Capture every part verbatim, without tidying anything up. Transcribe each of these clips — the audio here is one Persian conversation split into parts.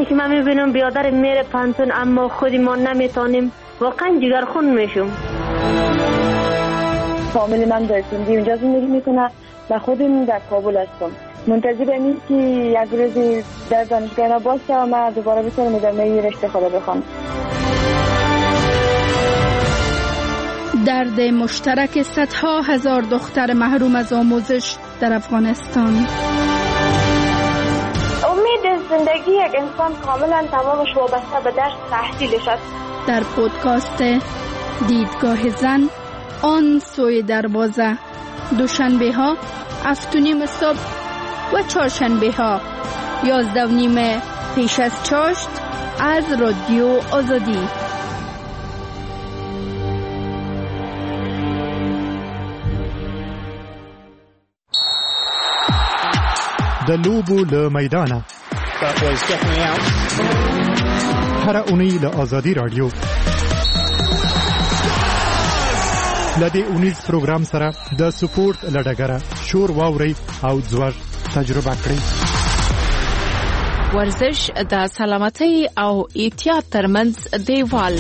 که من میبینم بیادر میره پانتون اما خودی ما نمیتونیم، واقعا جگرخون میشم. فامیل من در سندی اونجا زندگی میکنه و خودم در کابل هستم. منتظر اینم که یک روزی در دانشگاه باشه و من دوباره بتونم ادامه رشته خود بخونم. درد مشترک صدها هزار دختر محروم از آموزش در افغانستان. امید زندگی یک انسان کاملا تمامش وابسته به درس تحصیلش است. در پودکاست دیدگاه زن آن سوی دروازه، دوشنبه ها هفت و نیم صبح و چهارشنبه ها یازده و نیم پیش از چاشت از رادیو آزادی. د لوبو له میدانه هر اونۍ له آزادي رادیو لدې اونیز پروګرام سره د سپورت لډګره شور واوري او ځوړ تجربه کړئ. ورزش د سلامتۍ او احتیاط ترمنځ دیوال.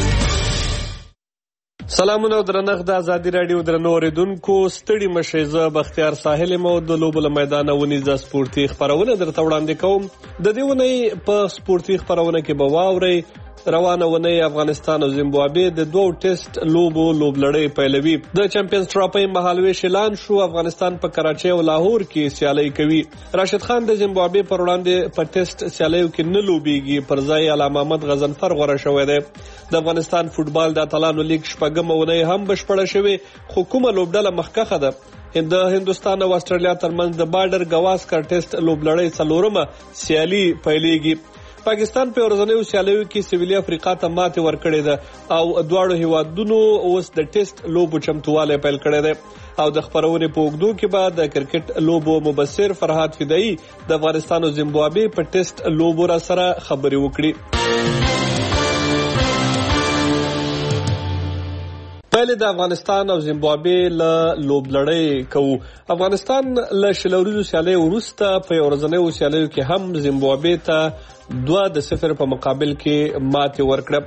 سلامونه درنښت د ازادي رادیو درنو اوریدونکو، ستړي مشئ. زه بختیار ساحل مو د لوبو له میدانه ونیزه سپورتي خبرونه درته وړاندې کوم. د دې ونې په سپورتي خبرونه کې به واورئ روانه ونې افغانستان او زیمبابوې د دوو ټیسټ لوبو لوبلړۍ پیلوي. د چمپیونز ټرافي مهالویش اعلان شو. افغانستان په کراچۍ او لاهور کې سیالي کوي. راشد خان د زیمبابوې پر وړاندې په ټیسټ سیالیو کې نه لوبېږي، پر ځای علامه محمد غضنفر غوره شوی دی. د افغانستان فوټبال د اتلانو لیګ شپږمه اونۍ هم بشپړه شوې، خو کومه لوبډله مخکښه ده؟ د هندوستان او استرالیا ترمنځ د بارډر گواسکر ټیسټ لوبلړۍ څلورمه سیالي پیلېږي. پاکستان په ورځنیو سیالیو کې سویلي افریقا ته ماتې ورکړې ده او دواړو هیوادونو اوس د ټیسټ لوبو چمتووالی پیل کړی دی. او د خبرونې په اوږدو کې به د کرکټ لوبو مبصر فرهاد فدایي د افغانستان او زیمبابوې په ټیسټ لوبو را سره خبرې وکړي. پهلې د افغانستان او زیمبابوې له لوبلړۍ کوو. افغانستان له شلوریزو سیالیو وروسته په ورځنیو سیالیو کې هم زیمبابوې ته دوه د صفر په مقابل کې ماتې ورکړه.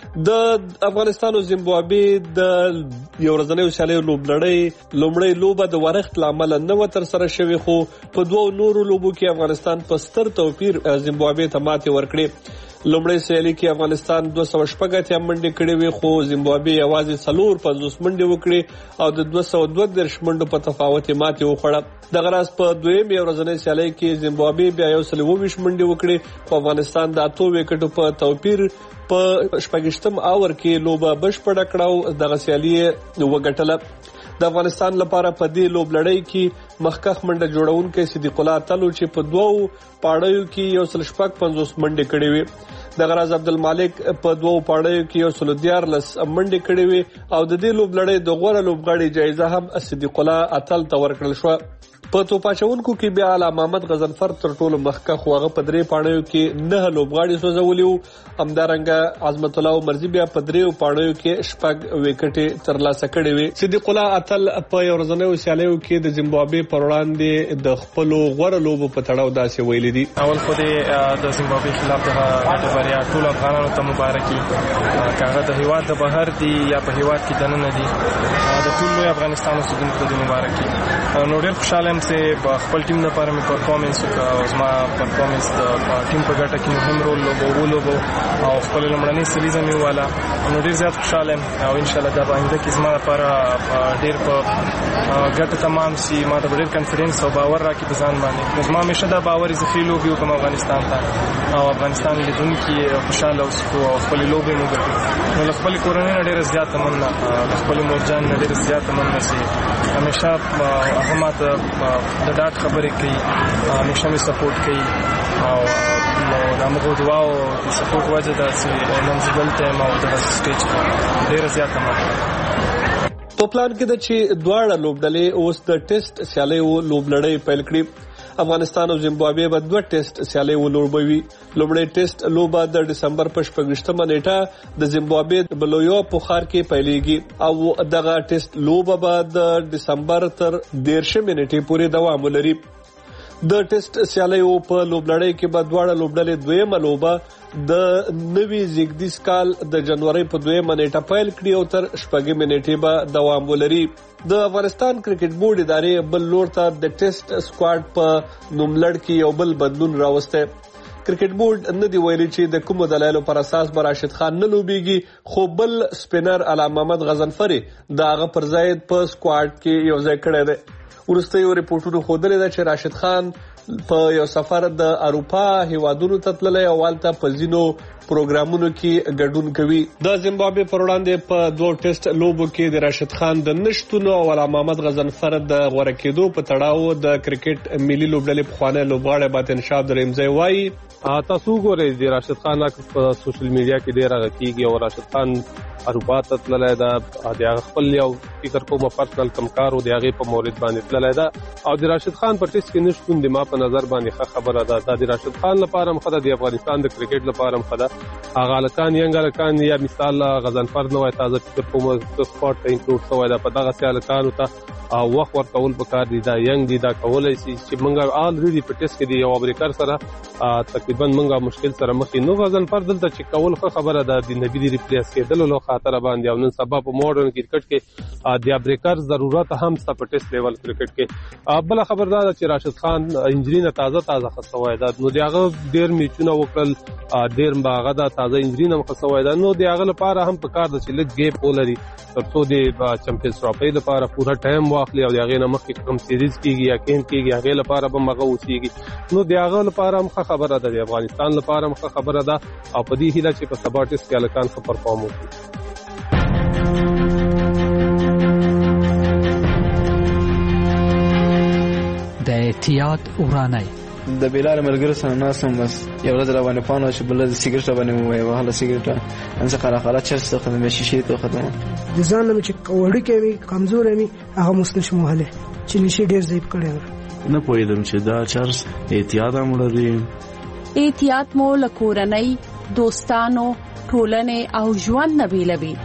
د افغانستان او زیمبابوې د یو ورځنیو سیالیو لوبلړۍ لومړۍ لوبه د ورښت له امله نه وه ترسره شوې، خو په دوو نورو لوبو کې افغانستان په ستر توپیر زیمبابوې ته ماتې ورکړې. لومړی سیالي کې افغانستان دوه سوه شپږ اتیا منډې کړې وې، خو زیمبابوې یوازې څلور پنځوس منډې وکړې او د دوه سوه دوه دېرش منډو په تفاوت یې ماتې وخوړه. دغه راز په دویمې ورځنۍ سیالۍ کې زیمبابوې بیا یو سل اوه ویشت منډې وکړې، خو افغانستان د اتو وکټو په توپیر په شپږشتم اور کې لوبه بشپړه کړه او دغه سیالي یې وګټله. د افغانستان لپاره په دې لوبلړۍ کې مخکښ منډه جوړونکی صدیق الله اتلو چې په دوو پاړیو کې یو سل شپږ پنځوس منډې کړې وې. دغه راز عبدالمالک په دوو پاړیو کې یو سل دیارلس منډې کړې وې او د دې لوبلړۍ د غوره لوبغاړي جایزه هم صدیق الله اتل ته ورکړل شوه. په توپ اچونکو کې بیا علامه محمد غضنفر تر ټولو مخکښ و، هغه په درې پاڼیو کې نه لوبغاړي سوځولي وو. همدارنګه عظمت الله عمرزي بیا په دریو پاڼیو کې شپږ وکټې ترلاسه کړې وې. صدیق الله اتل په یو ورځنیو سیالیو کې د زیمبابوې پر وړاندې د خپلو غوره لوبو په تړاو داسې ویلي دي: اول خو د زیمبابوې خلاف د بریا ټولو افغانانو ته مبارکي، که هغه د هیواد د بهر دي یا په هیواد کې دننه دي، د ټول لوی افغانستان اوسېدونکو ته د مبارکي. نو ډېر خوشحاله یم چې په خپل ټیم لپاره مې پرفارمنس وکړه او زما پرفارمنس د ټیم په ګټه کې مهم رول ولوبو او خپل لومړنۍ سیریزه مې وواله. نو ډېر زیات خوشحاله یم او انشاءالله دا به آینده کې زما لپاره ډېر په ګټه تمام شي. ما ته به ډېر کانفیډنس او باور راکړي په ځان باندې. نو زما همیشه دا باور زه ښې لوبې وکړم افغانستان ته او افغانستان لیدونکي خوشحاله اوسو او خپلې لوبې مو ګټو. نو له خپلې کورنۍ نه ډېره زیاته مننه، له خپلې مورجان نه ډېره زیاته مننه چې همیشه هغه ما ته د ډاډ خبرې کوي، همیشه مې سپورټ کوي او د هغو دعاو د سپورټ وجه ده چې نن زه دلته یم او دغسې سټیج کې ډېره زیاته مننه. په پلان کې ده چې دواړه لوبډلې اوس د ټیسټ سیالیو لوبلړۍ پیل کړي. افغانستان او زیمبابوې به دوه ټیسټ سیالۍ ولوبوي. لومړی ټیسټ لوبه د ډسمبر په شپږویشتمه نیټه د زیمبابوې په لویو په ښار کې پیلېږي او دغه ټیسټ لوبه به د ډسمبر تر دېرشمې نیټې پورې دوام ولري. د ټیسټ سیالیو په لوبلړۍ کې به دواړه لوبډلې دویمه لوبه د نوي زیږدیز کال د جنوري په دویمه نیټه پیل کړي او تر شپږمې نیټې به دوام ولري. د افغانستان کرکټ بورډ ادارې بل لور ته د ټیسټ سکواډ په نوملړ کې یو بل بدلون راوسته. کرکټ بورډ نه دی ویلي چې د کومو دلایلو پر اساس به راشد خان نه لوبيږي، خو بل سپینر علامه محمد غضنفري د هغه پر ځای په سکواډ کې یو ځای کړی دی. ورسته یو ریپورټونو ښودلې ده چې راشد خان په یو سفر د اروپا هیوادونو ته تللی او هلته په ځینو پروګرامونو کې ګډون کوي. د زیمبابوې پر وړاندې په دوه ټیسټ لوبو کې د راشد خان د نشتون او علامه محمد غضنفر د غوړه کېدو په تړاو د کرکټ ملي لوبډلې پخوانی لوبغاړی باطن شاه درېمځی وایي تاسو وګورئ د راشد خان په سوشل میډیا کې ډېر غږیږي او راشد خان اروپا ته تللی ده، د هغه خپل یو فکر کومه پرسنل کمکار و د هغې په مورد باندې تللی ده او د راشد خان په ټیسټ کې نشتون د ما په نظر باندې ښه خبره ده. دا د راشد خان لپاره هم ښه ده، د افغانستان د کرکټ لپاره هم ښه ده. هغه هلکان ینګ هلکان یا مثال غضنفر نه وای تازه فکر کومه سپاټ ته انکلوډ شوی ده، په دغسې هلکانو ته وخت ورکول پکار دي. دا ینګ دي، دا کولی شي چې موږ آلریډي په ټیسټ کې د یو ابریکر سره تقریبا موږ مشکل سره مخ یو. نو غضنفر دلته چې کول ښه خبره ده، د نبي د ریپلیس کېدلو له خاطره باندې او نن سبا په ماډرن کرکټ کې د ابریکر ضرورت هم شته په ټیسټ لیول کرکټ کې. بله خبر دا ده چې راشد خان انجري نه تازه تازه ښه شوی ده، نو د هغه ډېر میچونه وکړل، ډېر به هغه ده تازه انجري نه هم ښه شوی ده. نو د هغه لپاره هم پکار ده چې لږ ګیپ ولري تر څو د چمپیونز ټرافۍ لپاره پوره ټایم واخلي او د هغې نه مخکې کوم سیریز کېږي یا کیمپ کېږي هغې لپاره به هم هغه اوسېږي. نو د هغه لپاره هم ښه خبره ده، د افغانستان لپاره هم ښه خبره ده او په دې هیله چې په سبا ټیسټ کې هلکان ښه پرفارم وکړي. د احتیاط ورانۍ د بلار ملګرو سره ناستم، بس یو ورځ راباندې پام و چې بل ورځ سیګرټ راباندې ووایي وهله سیګرټه همزه قراقله چرس ته ختمه شیشې ته ختمه د ځان نه چې وړوکی وي کمزوری وي هغه مس نشم وهلی چې نشي ډېر ضعیف کړی نه پوهېدم چې دا چرس احتیاط هم لري. احتیاط مو له کورنۍ، دوستانو، ټولنې او ژوند نه بیلوي.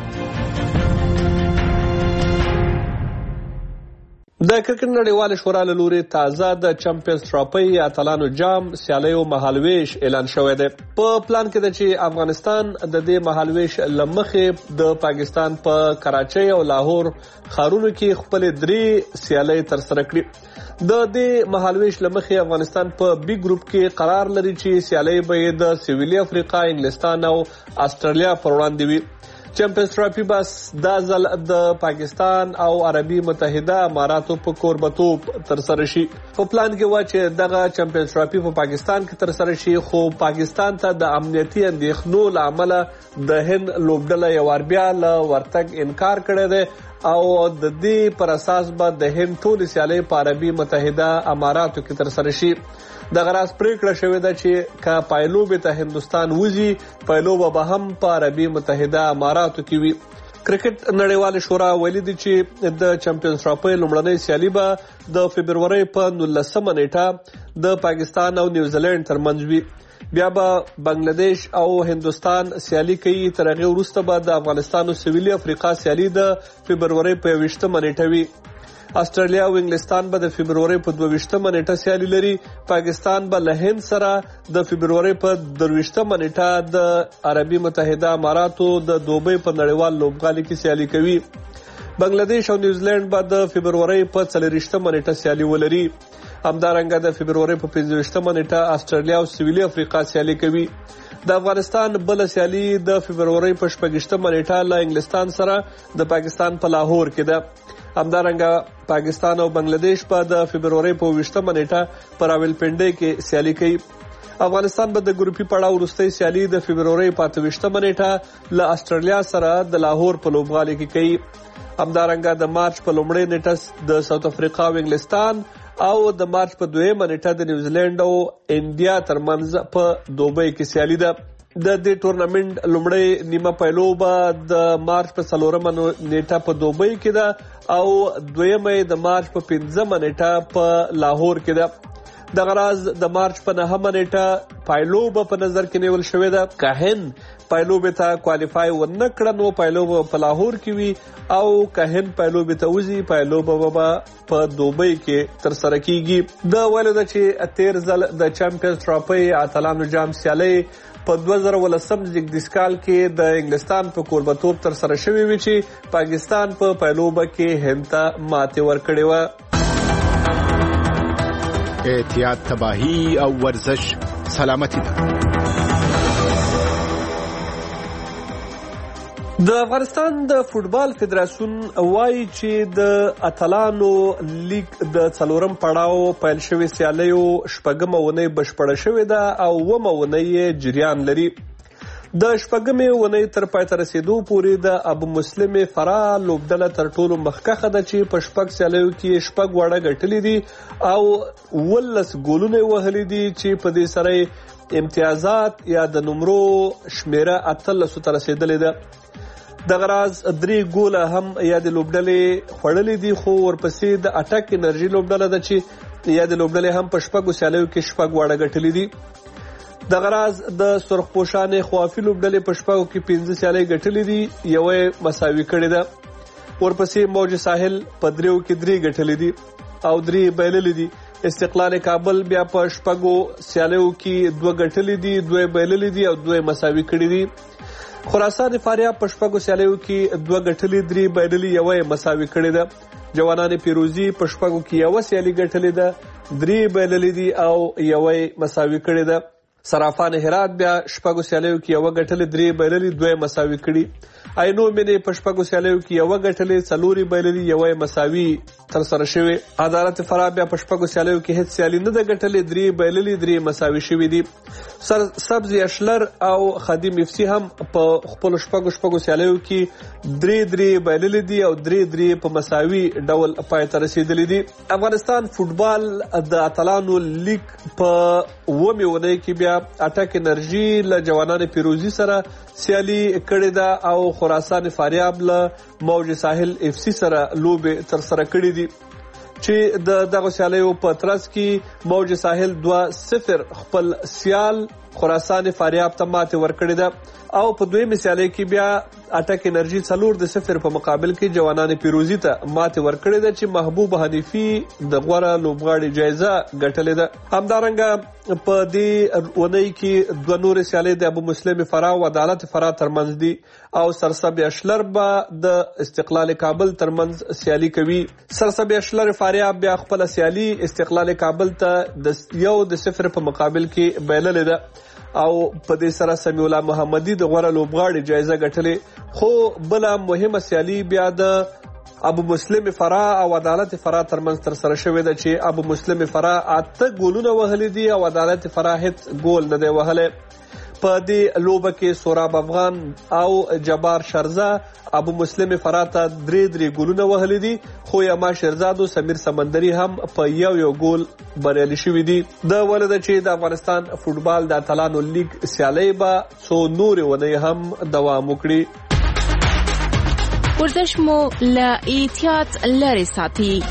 د کرکټ نړیواله شورا له لوري تازه د چمپیونز ټرافۍ یا اتلانو جام سیالیو مهالویش اعلان شوی دی. په پلان کې ده چې افغانستان د دې مهالویش له مخې د پاکستان په کراچۍ او لاهور ښارونو کې خپلې درې سیالۍ ترسره کړي. د دې مهالویش له مخې افغانستان په بي ګروپ کې قرار لري چې سیالۍ به یې د سویلي افریقا، انګلستان او استرالیا پر وړاندې وي. چمپیونز ټرافي بس دا ځل د پاکستان او عربي متحده اماراتو په کوربتوب ترسره شي. په پلان کې و چې دغه چمپیونز ټرافي په پاکستان کې ترسره شي، خو پاکستان ته د امنیتي اندېښنو له امله د هند لوبډله یو وار بیا له ورتګ انکار کړی دی او د دې پر اساس به د هند ټولې سیالۍ په عربي متحده اماراتو کې ترسره شي. دغه راز پریکړه شوې ده چې که پایلوبې ته هندوستان وځي، پایلوبه به هم په عربي متحده اماراتو کې وي. کرکټ نړیواله شورا ویلي دي چې د چمپیونز ټرافۍ لومړنۍ سیالي به د فبرورۍ په نولسمه نیټه د پاکستان او نیوزیلینډ ترمنځ وي. بیا به بنگلاديش او هندوستان سیالي کوي. تر هغې وروسته به د افغانستان او سویلي افریقا سیالي د فبرورۍ په یوویشتمه نیټه وي. استرالیا او انګلستان به د فبرورۍ په دوه-ویشتمه نیټه سیالي لري. پاکستان به له هند سره د فبرورۍ په درویشتمه نیټه د عربي متحده اماراتو د دوبۍ په نړیوال لوبغالي کې سیالي کوي. بنگلاديش او نیوزیلینډ به د فبرورۍ په څلورویشتمه نیټه سیالي ولري. همدارنګه د فبرورۍ په پنځه-ویشتمه نیټه استرالیا او سویلي افریقا سیالي کوي. د افغانستان بل سیالي د فبرورۍ په شپږ-ویشتمه نیټه له انګلستان سره د پاکستان په لاهور کې ده. همدارنګه پاکستان او بنگلاديش په د فبرورۍ په اوویشتمه نیټه په راولپنډۍ کې سیالي کوي. افغانستان به د ګروپي پړاو وروستۍ سیالي د فبرورۍ په اته-ویشتمه نیټه له استرالیا سره د لاهور په لوبغالي کې کوي. همدارنګه د مارچ په لومړۍ نیټه د ساوث افریقا او انګلستان او د مارچ په دویمه نیټه د نیوزیلینډ او انډیا ترمنځ په دوبۍ کې سیالي ده. د دې ټورنمنت لومړی نیمه پیلوبه د مارچ په څلورمه نیټه په دوبۍ کې ده او دویمه د مارچ په پنځمه نیټه په لاهور کې ده. دغه راز د مارچ په نهمه نیټه پایلوبه په نظر کې نیول شوې ده. که هند پایلوبې ته کوالیفای ونه کړه نو پایلوبه په لاهور کې وي او که هند پایلوبې ته وځي پایلوبه به په دوبۍ کې ترسره کیږي. د ویلو ده چې تیر ځل د چمپیونز ټرافي اتلانو جام سیالۍ په دوه زره ولسم زیږدیز کال کې د انګلستان په کوربتوب ترسره شوې وي چې پاکستان په پایلوبه کې هند ته ماتې ورکړې وه. احتیاط تباهی او ورزش سلامتی ده. د افغانستان د فوټبال فدراسیون وایي چې د اتلانو لیگ د څلورم پړاو پیل شوې سیالیو شپږمه اونۍ بشپړه شوې ده او اوومه اونۍ جریان لري. د شپږمې اونۍ تر پای ته رسیدو پورې د ابو مسلم فراه لوبډله تر ټولو مخکښه ده چې په شپږ سیالیو کې شپږ وړه ګټلې دي او ولس ګولونه وهلي دي چې په دې سره امتیازات یا د نمرو شمیره اتلسو ته رسیدلې ده. دغه راز درې ګوله هم یا د لوبډلې خوړلې دي خو ورپسې د اټک انرژي لوبډله ده چې یا د لوبډلې هم په شپږو سیالیو کې شپږ وړه ګټلې دي. دغه راز د سرخپوشانې خوافي لوبډلې په شپږو کې پنځه سیالۍ ګټلې دي یوه یې مساوي کړې ده. ورپسې موج ساحل په دریو کې درې ګټلې دي او درې بایللې دي. استقلال کابل بیا په شپږو سیالیو کې دوه ګټلې دي دوه بایللې دي او دوه مساوي کړې دي. خراسان فاریاب په شپږو سیالیو کې دوه ګټلې درې بایللې یوه یې مساوي کړې ده. جوانان پیروزي په شپږو کې یوه سیالي ګټلې ده درې بایللې دي او یوه یې مساوي کړې ده. صرافان هرات بیا شپږو سیالیو کې یوه ګټلې درې بایللې دوه یې مساوي کړي. عینو مینې په شپږو سیالیو کې یوه ګټلې څلورې بایللې یوه یې مساوي ترسره شوې. عدالت فراه بیا په شپږو سیالیو کې هیڅ سیالي نه ده ګټلې درې بایللې درې مساوي شوې دي. سر سبز اشلر او خادم اف سی هم په خپل شپږو شپږو سیالیو کې درې درې بایللې دي او درې درې په مساوي ډول پای ته رسیدلې دي. افغانستان فوټبال د اتلانو لیگ په اوومې اونۍ کې بیا اټک انرژي له جوانان پیروزي سره سیالي کړې ده او خراسان فاریاب له موج ساحل اف سی سره لوبې ترسره کړې دي چې د دغه سیالیو په ترڅ کې موج ساحل دوه صفر خپل سیال خراسان فاریاب ته ماتې ورکړې ده او په دویمه سیالۍ کې بیا اټک انرژي څلور د صفر په مقابل کې جوانان پیروزي ته ماتې ورکړې ده چې محبوب حنیفي د غوره لوبغاړي جایزه ګټلې ده. همدارنګه په دې اونۍ کې دوه نورې سیالۍ د ابو مسلم فراه او عدالت فراه ترمنځ دي او سرسبز اشلر به د استقلال کابل ترمنځ سیالي کوي. سرسبز اشلر فاریاب بیا خپل سیالي استقلال کابل ته د یو د صفر په مقابل کې بایللې ده او په دې سره سمیع الله محمدي د غوره لوبغاړي جایزه ګټلې. خو بله مهمه سیالي بیا د ابو مسلم فراه او عدالت فراه ترمنځ ترسره شوې ده چې ابو مسلم فراه اته ګولونه وهلي دي او عدالت فراه هیڅ ګول نه دی وهلی. په دې لوبه کې سوراب افغان او جبار شرزه ابو مسلم فراه ته درې درې ګولونه وهلي دي خو یما شیرزاد او سمیر سمندري هم په یو یو ګول بریالي شوي دي. د ولده چې د افغانستان فوټبال د اتلانو لیگ سیالۍ به څو نورې ونې هم دوام وکړي. ورزش مو له احتیاط لرې ساتي.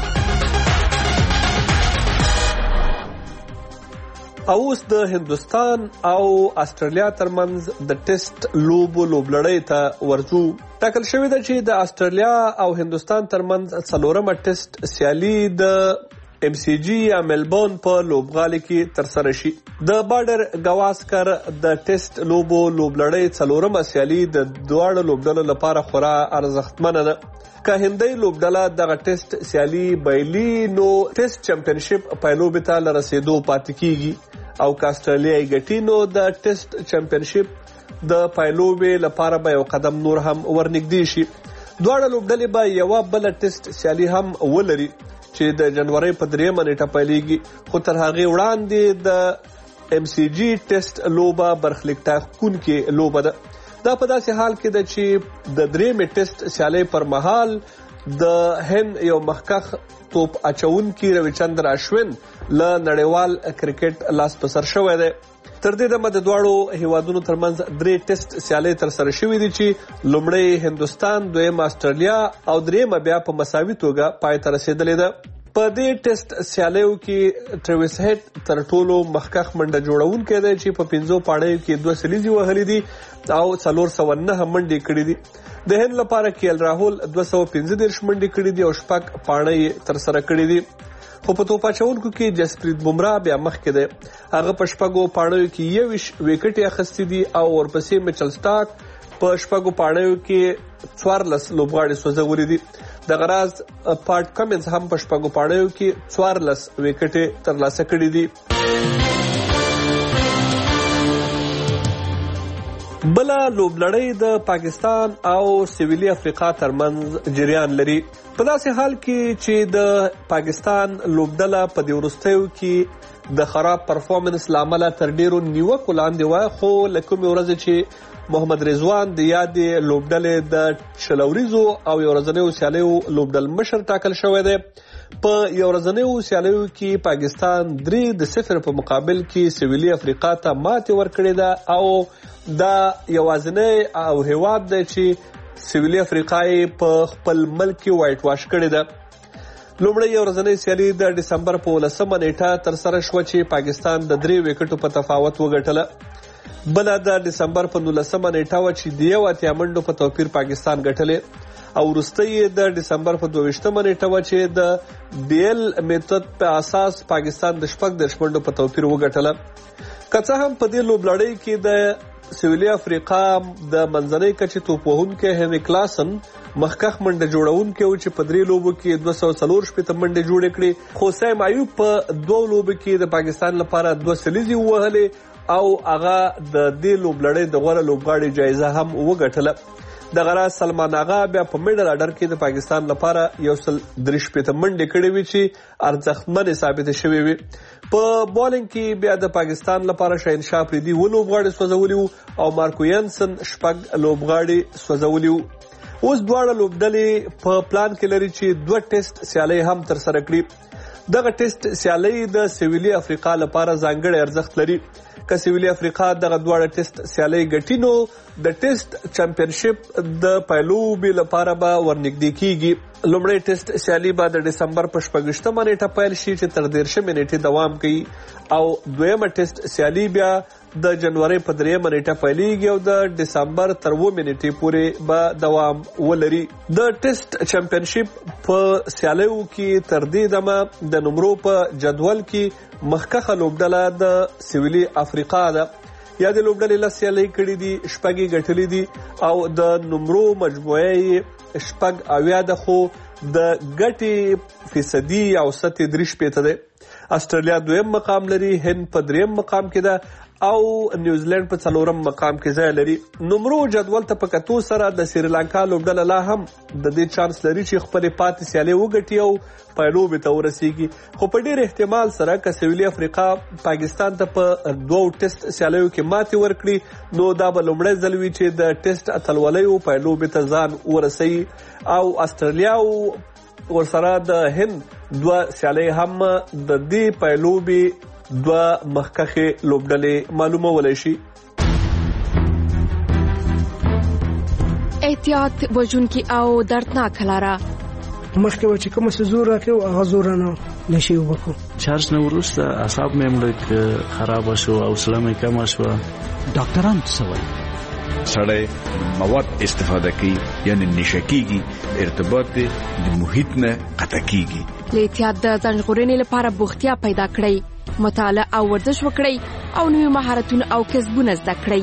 او اوس د هندوستان او استرالیا ترمنځ د ټیسټ لوبو لوبلړۍ ته ورځو. ټاکل شوې ده چې د استرالیا او هندوستان ترمنځ څلورمه ټیسټ سیالي د ام سی جی یا ملبورن په لوبغالي کې ترسره شي. د بارډر گواسکر د ټیسټ لوبو لوبلړۍ څلورمه سیالي د دواړو لوبډلو لپاره خورا ارزښتمنه ده. که هندۍ لوبډله دغه ټیسټ سیالي بایلي نو ټیسټ چمپینشپ پایلوبې ته له رسېدو پاتې کیږي او که استرالیا یې ګټي نو د ټیسټ چمپینشپ د پایلوبې لپاره به یو قدم نور هم ورنږدې شي. دواړه لوبډلې به یوه بله ټیسټ سیالي هم ولري چې د جنورۍ په دریمه نیټه پیلیږي خو تر هغې وړاندې د ام سی جی ټیسټ لوبه برخلیک ټاکونکې لوبه ده. دا په داسې حال کې ده چې د درېیمې ټیسټ سیالۍ پر مهال د هند یو مخکښ توپ اچونکي رویچندر اشوین له نړیوال کرکټ لاس په سر شوی دی. تر دې دمه د دواړو هیوادونو ترمنځ درې ټیسټ سیالۍ ترسره شوې دي چې لومړی هندوستان، دویمه استرالیا او دریمه بیا په مساوي توګه پای ته رسېدلې ده. په دې ټیسټ سیالیو کې ټریویس هیډ تر ټولو مخکښ منډه جوړونکی دی چې په پنځو پاړیو کې دوه سلیزې وهلې دي او څلور سوه نهه منډې کړې دي. د هند لپاره کیل راهول دوه سوه پنځه دېرش منډې کړې دي او شپږ پاڼۍ ترسره کړې دي. خو په توپ اچونکو کې جسپریت بومرا بیا مخکې دی. هغه په شپږو پاڼیو کې یوویشت وکټې اخیستې دي او ورپسې میچل سټارک په شپږو پاڼیو کې څوارلس لوبغاړي سوځولي دي. دغه راز پاټ کمنز هم په شپږو پاڼیو کې څوارلس وکټې ترلاسه کړي دي. بله لوبلړۍ د پاکستان او سویلي افریقا ترمنځ جریان لري. په داسې حال کې چې د پاکستان لوبډله په دې وروستیو کې د خراب پرفارمنس له امله تر ډیرو نیوکو لاندې وه، خو له کومې ورځې چې محمد رضوان د یادې لوبډلې د شلوریزو او یو ورځنیو سیالیو لوبډل مشر ټاکل شوی دی. په یو ورځنیو سیالیو کې پاکستان درې د صفر په مقابل کې سویلي افریقا ته ماتې ورکړې ده او دا یوازینی او هیواد دی چې سویلي افریقا یې په خپل ملک کې وایټ واش کړې ده. لومړی یو ورځنۍ سیالي د ډسمبر په ولسمه نیټه ترسره شوه چې پاکستان د درې وکټو په تفاوت وګټله. بله د ډسمبر په نولسمه نیټه وه چې د یو اتیا منډو په توپیر پاکستان ګټلې او وروستۍ د ډسمبر په دوه ویشتمه نیټه وه چې د ډي ایل میتود په اساس پاکستان د شپږ دېرش منډو په توپیر وګټله. که څه هم په دې لوبلړۍ کې د سویلي افریقا د منځنۍ کچې توپ وهونکی هنري کلاسن مخکښ منډه جوړونکی و چې په درې لوبو کې دوه سوه څلور شپېته منډې جوړې کړې، خو سیم ایوب په دوه لوبو کې د پاکستان لپاره دوه سلیزې ووهلې او هغه د دې لوبلړۍ د غوره لوبغاړي جایزه هم وګټله. دغه راز سلمان آغا بیا په میډل اډر کې د پاکستان لپاره یو سل درې شپېته منډې کړې وې چې ارزښتمنې ثابتې شوې وې. په بالینګ کې بیا د پاکستان لپاره شاهنشاه افریدي اووه لوبغاړي سوځولي وو او مارکو ینسن شپږ لوبغاړي سوځولي وو. اوس دواړه لوبډلې په پلان کې لري چې دوه ټیسټ سیالۍ هم ترسره کړي. دغه ټیسټ سیالۍ د سویلي افریقا لپاره ځانګړی ارزښت لري. که سویلي افریقا دغه دواړه ټیسټ سیالۍ ګټي نو د ټیسټ چمپینشپ د پیلوبې لپاره به ورنږدې کیږي. لومړی ټیسټ سیالي به د ډسمبر په شپږویشتمه نیټه پیل شي چې تر دېرشمې نیټې دوام کوي او دویمه ټیسټ سیالي بیا د جنوري په دریمه نیټه پیلېږي او د ډسمبر تر اوومې نیټې پورې به دوام ولري. د ټیسټ چمپینشپ په سیالیو کې تر دې دمه د نمرو په جدول کې مخکښه لوبډله د سویلي افریقا ده. یا د لوبډلې لس سیالۍ کړي دي، شپږ یې ګټلې دي او د نمرو مجموعه یې شپږ اویا ده، خو د ګټې فیصدي اوسط یې درې شپېته دی. استرالیا دویم مقام لري، هند په دریم مقام کې ده او نیوزیلند په څلورم مقام کې ځای لري. نمرو جدول ته په کتو سره د سریلانکا لوبډله لا هم د دې چانس لري چې خپلې پاتې سیالۍ وګټي او پیلوبې ته ورسیږي. خو په ډېر احتمال سره که سویلي افریقا پاکستان ته په دوو ټیسټ سیالیو کې ماتې ورکړي نو دا به لومړی ځل وي چې د ټیسټ اتلولیو پیلوبې ته ځان ورسوي او استرالیا ورسره د هند دوه سیالۍ هم د دې پیلوبې دوه مخکښې لوبډلې معلومولی شي. احتیاط وژونکي او دردناک لاره مخکې و چې کوم څه زور راکړو هغه زور نه نشي وکړو. چارج نه وروسته اعصاب مې هم لږ خرابه شو، حوصله مې کمه شوه. ډاکټران څه وایي؟ سړی مواد استفاده کوي یعنی نشه کیږي، ارتباط د محیط نه قطع کیږي. له احتیاط د ځان ژغورنې لپاره بوختیا پیدا کړئ، مطالعه او ورزش وکړئ او نوي مهارتونه او کسبونه زده کړئ.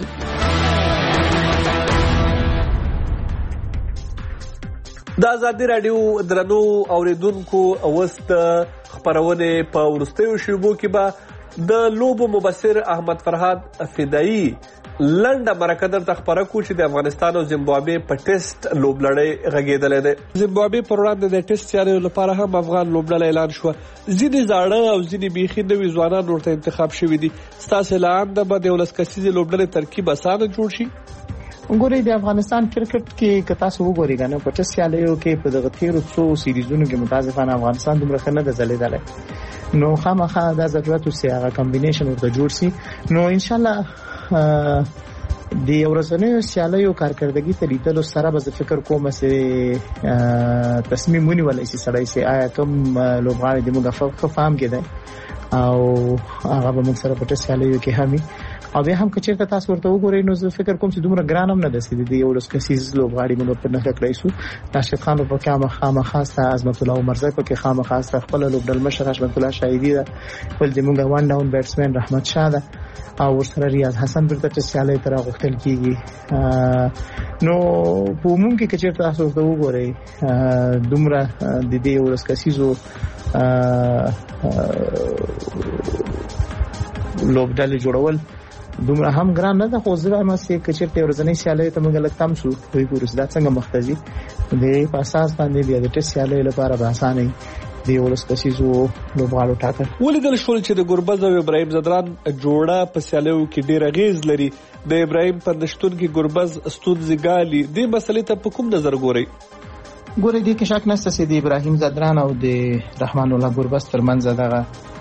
د ازادي راډیو درنو اوریدونکو اوس د خبرونې په وروستیو شیبو کې به د لوبو مبصر احمد فرهاد فدایي لنډه مرکه درته خبره کوو چې د افغانستان او زیمبابوې په ټیسټ لوبلړۍ غږېدلی دی. زیمبابوې پر وړاندې د ټیسټ سیالیو لپاره هم افغان لوبډله اعلان شوه. ځینې زاړه او ځینې بیخي نوي ځوانان ورته انتخاب شوي دي. ستاسې له انده به د یولس کسیزې لوبډلې ترکیب اسانه جوړ شي؟ ګورئ د افغانستان کرکټ کې که تاسو وګورئ کنه په ټیسټ سیالیو کې په دغه تیرو څو سیریزونو کې متاسفانه افغانستان دومره ښه نه ده ځلېدلی، نو خامخا دا ضرورت اوسي هغه کمبینیشن ورته جوړ شي. نو ان شاء الله د ورځنیو سیالیو کارکردګي ته لیدلو سره به فکر کوم چې تصمیم ونیول شي سړی چې آیا کوم لوبغاړي د موږ په فهم کې ده او هغه به موږ سره په سیالیو کې همي او به هم کچېرته تاسو ورته وګورئ نو زه فکر کوم چې دومره ګران هم نه ده چې د یو لس کسیز لوبغاړي موږ په نخښه کړی شو. راشد خان په کامه خامه خاصه عظمت الله عمرزی په کې خامه خاصه خپل لوبډل مشر رحمت الله شایدی ده ول د موږ وان ډاون بیټسمن رحمت شاه ده او ورسره ریاض حسن برته چې سیالي تر غوښتل کیږي. نو په عموم کې کچېرته تاسو ورته وګورئ دومره د دې یو لس کسیزو لوبډل جوړول دومره هم ګران نه ده خو زه هم چې کچېرته ورځنی سیالي ته موږ لکتم شو وی ګورس دا څنګه مختزي د په اساس باندې بیا د ټیسټ سیالي لپاره به اسانه دی ولس کسیزو لوبغاړو ټاکل. ولیدل شول چې د ګربز او ابراهیم زدران جوړه په سیالیو کې ډیر غیز لري. د ابراهیم پندشتون کې ګربز استودزګالي د مسلې ته په کوم نظر ګوري؟ ګوري دې کې شک نشته چې د ابراهیم زدران او د رحمان الله ګربز ترمنځ دغه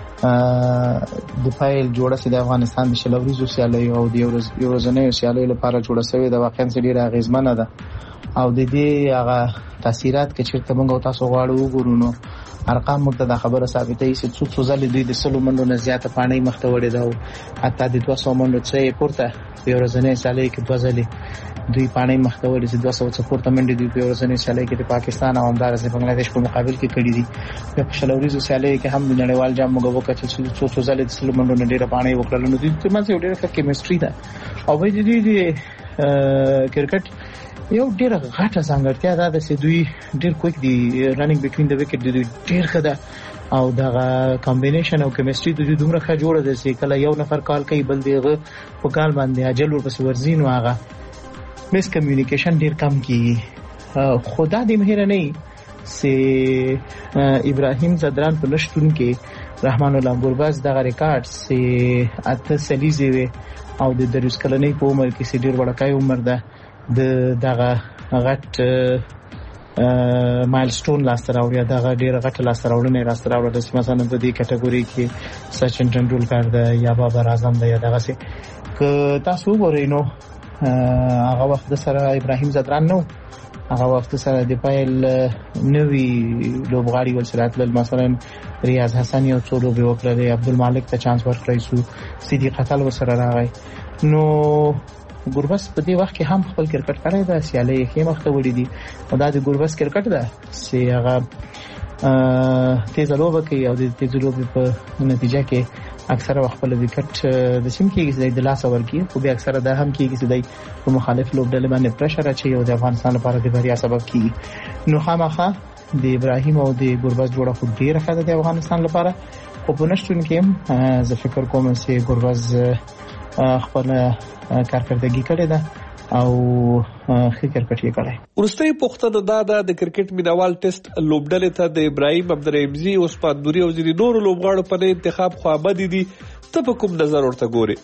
د فایل جوړه چې د افغانستان د شلوریزو سیالیو او د یورزنیو سیالیو لپاره جوړه شوې د واقعا ډیره غیزمنه ده او د دې هغه تاثیرات کې چې موږ تاسو غواړو وګورو نو ارقام موږ ته د خبره ثابتې چې څو څو ځله دوی د سلو منډو نه زیاته پانی مخته وړي دا حتی د دوه سوه منډو څخه پورته په ورځنی سیالي کې دوه ځله دوی پانی مخته وړي چې دوه سوه څخه پورته منډې دوی په ورځنی سیالي کې د پاکستان او همدارس بنگلاديش په مقابل کې کړې دي. په شلوریزو سیالي کې هم د نړیوال جام موږ وکړل چې څو څو ځله د سلو منډو نه ډیره پانی وکړل نو دوی ترمنځ یو ډیره ښه کیمستري ده او به دوی د کرکټ یو ډیر غټه ځانګړتیا ده چې دوی ډیر کویک دی رننګ بټوین د وکټ دوی ډیر ښه ده او دغه کمبینیشن او کیمستري دوی دومره ښه جوړه ده چې کله یو نفر کال کوي بل دیغه په کال باندې اجل ورپسې ورزین او هغه مس کمیونیکیشن ډیر کم کیږي. خدا دې مهر نه چې ابراهیم زدران په نشټون کې رحمان الله ګربز دغه ریکارډ چې اته سلیزي او د دریس کلنۍ په عمر کې ډیر وړکای عمر ده د دغه غټ مایلستون لاسته راوړی دغه ډیر غټ لاسته راوړنه لاسته راوړل چې مثلا د دې کټګوري کې سچن تندولکر ده یا بابر اعظم ده یا دغه څه که تاسو وګورئ نو هغه وخت سره ابراهیم زدران نو هغه وخت سره د پایل نوې لوبغاړي ولسرات مثلا ریاض حسن یو څو لوبي وکړل عبدالمالک ته چانس ورکړی سو سیدی قتل وسره راغی نو ګوربس په دې وخت کې هم خپل کرکټ کړی دا سیالي کې مخته وړي دي او دا د ګوربس کرکټ ده چې هغه تیز لوبه کوي او د تیز لوبې په نتیجه کې اکثره وخت په وکټ د سیم کې د لاس ورکی خو به اکثره دا هم کېږي چې د مخالف لوبډلې باندې پرشر اچي او د افغانستان لپاره د بریا سبب کیږي. نو خامخا د ابراهیم او د ګوربس جوړه خو ډیره ښه ده د افغانستان لپاره خو په نشټون کې زه فکر کوم چې ګوربس خپل کارکردګي کړې ده او ښه کرکټ یې کړی. ورستۍ پوښتنه دا ده د کرکټ مینوال ټیسټ لوبډلې ته د ابراهیم عبدالرحیمزي او عثمان نوري او ځینې نورو لوبغاړو په انتخاب خو ابدي دي ته په کوم نظر ورته ګورې؟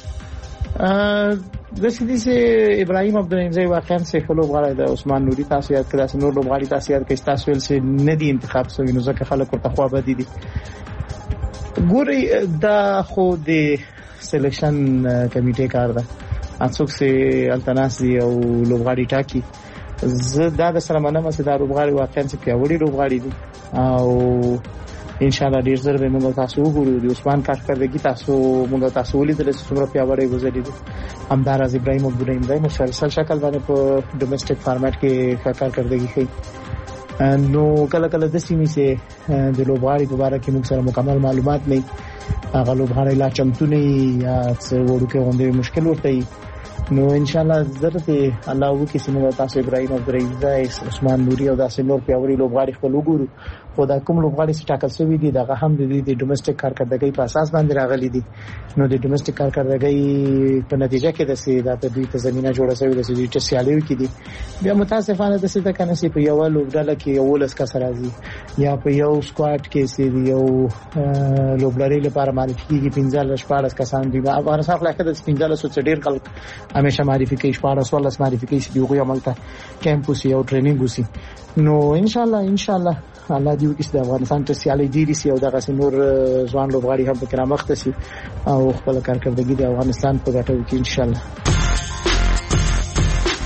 د سیدي سي ابراهیم عبدالرحیمزي واقعا څه لوبغاړی د عثمان نوري تاسو یاد کړئ چې نور لوبغاړي تاسو یاد کړئ تاسو ول چې نه دي انتخاب شوی نو ځکه خلک ورته خو ابدي دي. ګوري دا خو د سلیکشن کمیټې کار ده اڅوک سي التناسي او لوبغاړي ټاکي زه دا د سره منم چې دا لوبغاړي واقعا چې پیاوړي لوبغاړي دي او ان شاء الله ډیر زر به موږ تاسو وګورو د عثمان کارکردګي تاسو موږ تاسو ولیدل چې څومره پیاوړي وزري دي همدارز ابراهیم عبدالرحیمزي مسلسل شکل باندې په ډومېسټک فارمټ کې کارکردګي کوي. نو کله کله د سیمې سه د لوبغاړي په اړه کې موږ سره مکمل معلومات نه هغه لوبغاړي لا چمتو نه یا څه وړوکې غونډې مشکل ورته نو ان شاء الله ضرورت الله وو کې سیمه تاسو ابراهیم عبدالرحیمزي عثمان نوري او داسې نور پیاوړي لوبغاړي خپل وګورو خو دا کوم لوبغاړي چې ټاکل شوی دي دا هم د ډومېسټک کارکردګۍ په اساس باندې راغلي دي نو د ډومېسټک کارکردګۍ په نتیجه کې د سي دا د دوی ته زمينه جوړه شوې ده چې د سیالیو کې دي بیا متاسفانه د سیده کنه سي په یو لوبډاله کې یو لس کس راځي یا په یو سکواډ کې سي یو لوبلري لپاره معرفي کیږي پنځه شپږ کسان دي افغانستان خلک د پنځه لس څخه ډیر خلک همیشه معرفي کوي شپږ ولس معرفي کوي چې یو عملته کیمپوس یو ټریننګ وسی نو ان شاء الله ان شاء الله الله دې وکړي چې افغانستان ته سیالي ډیری سي او دغه نور ځوان لوبغاړي هم په کرامت سي او خپل کارکردګي د افغانستان په ګټه وکړي ان شاء الله.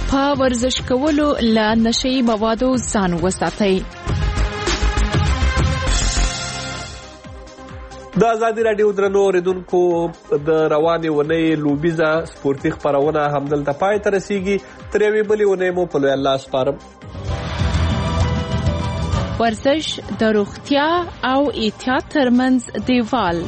په ورزش کولو له نشه‌يي موادو ځان وساتئ. د ازادي رادیو درنو اوریدونکو د روانې ونې لوبیزه سپورتي خپرونه همدلته پای ته رسیږي. تر یوې بلې ونې مو په لوی الله سپارم. ورزش د روغتیا او احتیاط ترمنځ دیوال.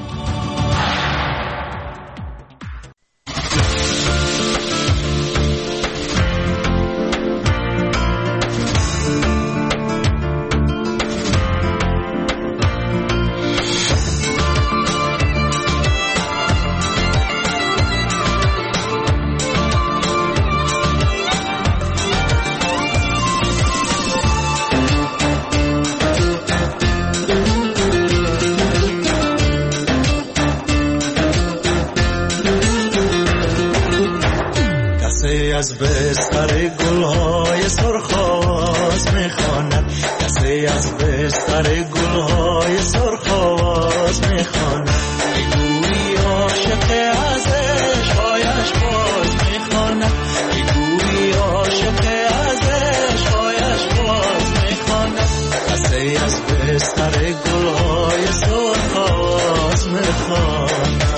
از بستر گلهای سرخ میخواند، کسی از بستر گلهای سرخ میخواند، میگویی عاشق از عشقهایش باز میخواند، میگویی عاشق از عشقهایش باز میخواند، کسی از بستر گلهای سرخ میخواند.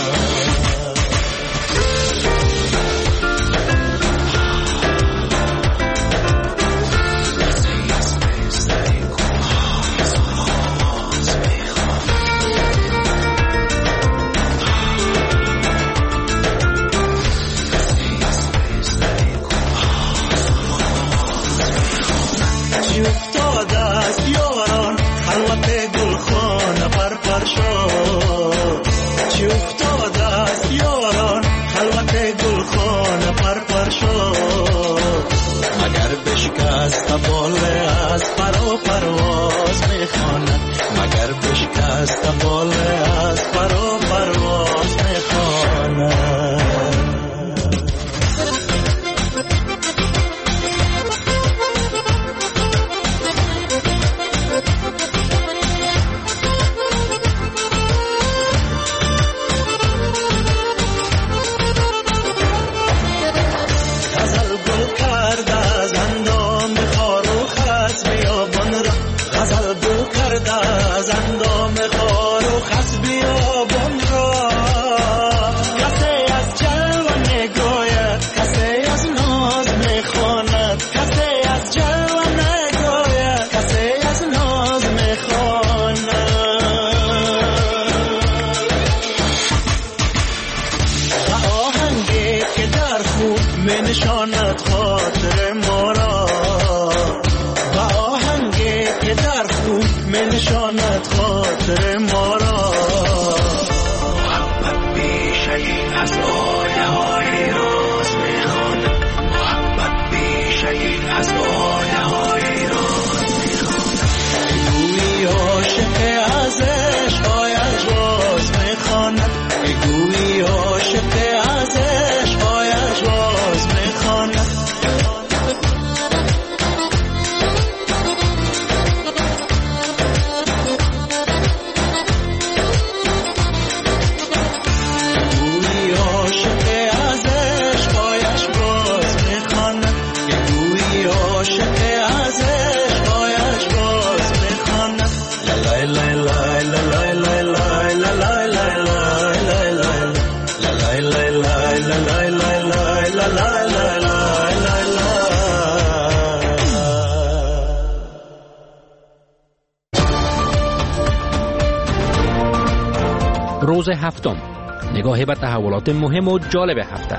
روز هفتم، نگاهی به تحولات مهم و جالب هفته.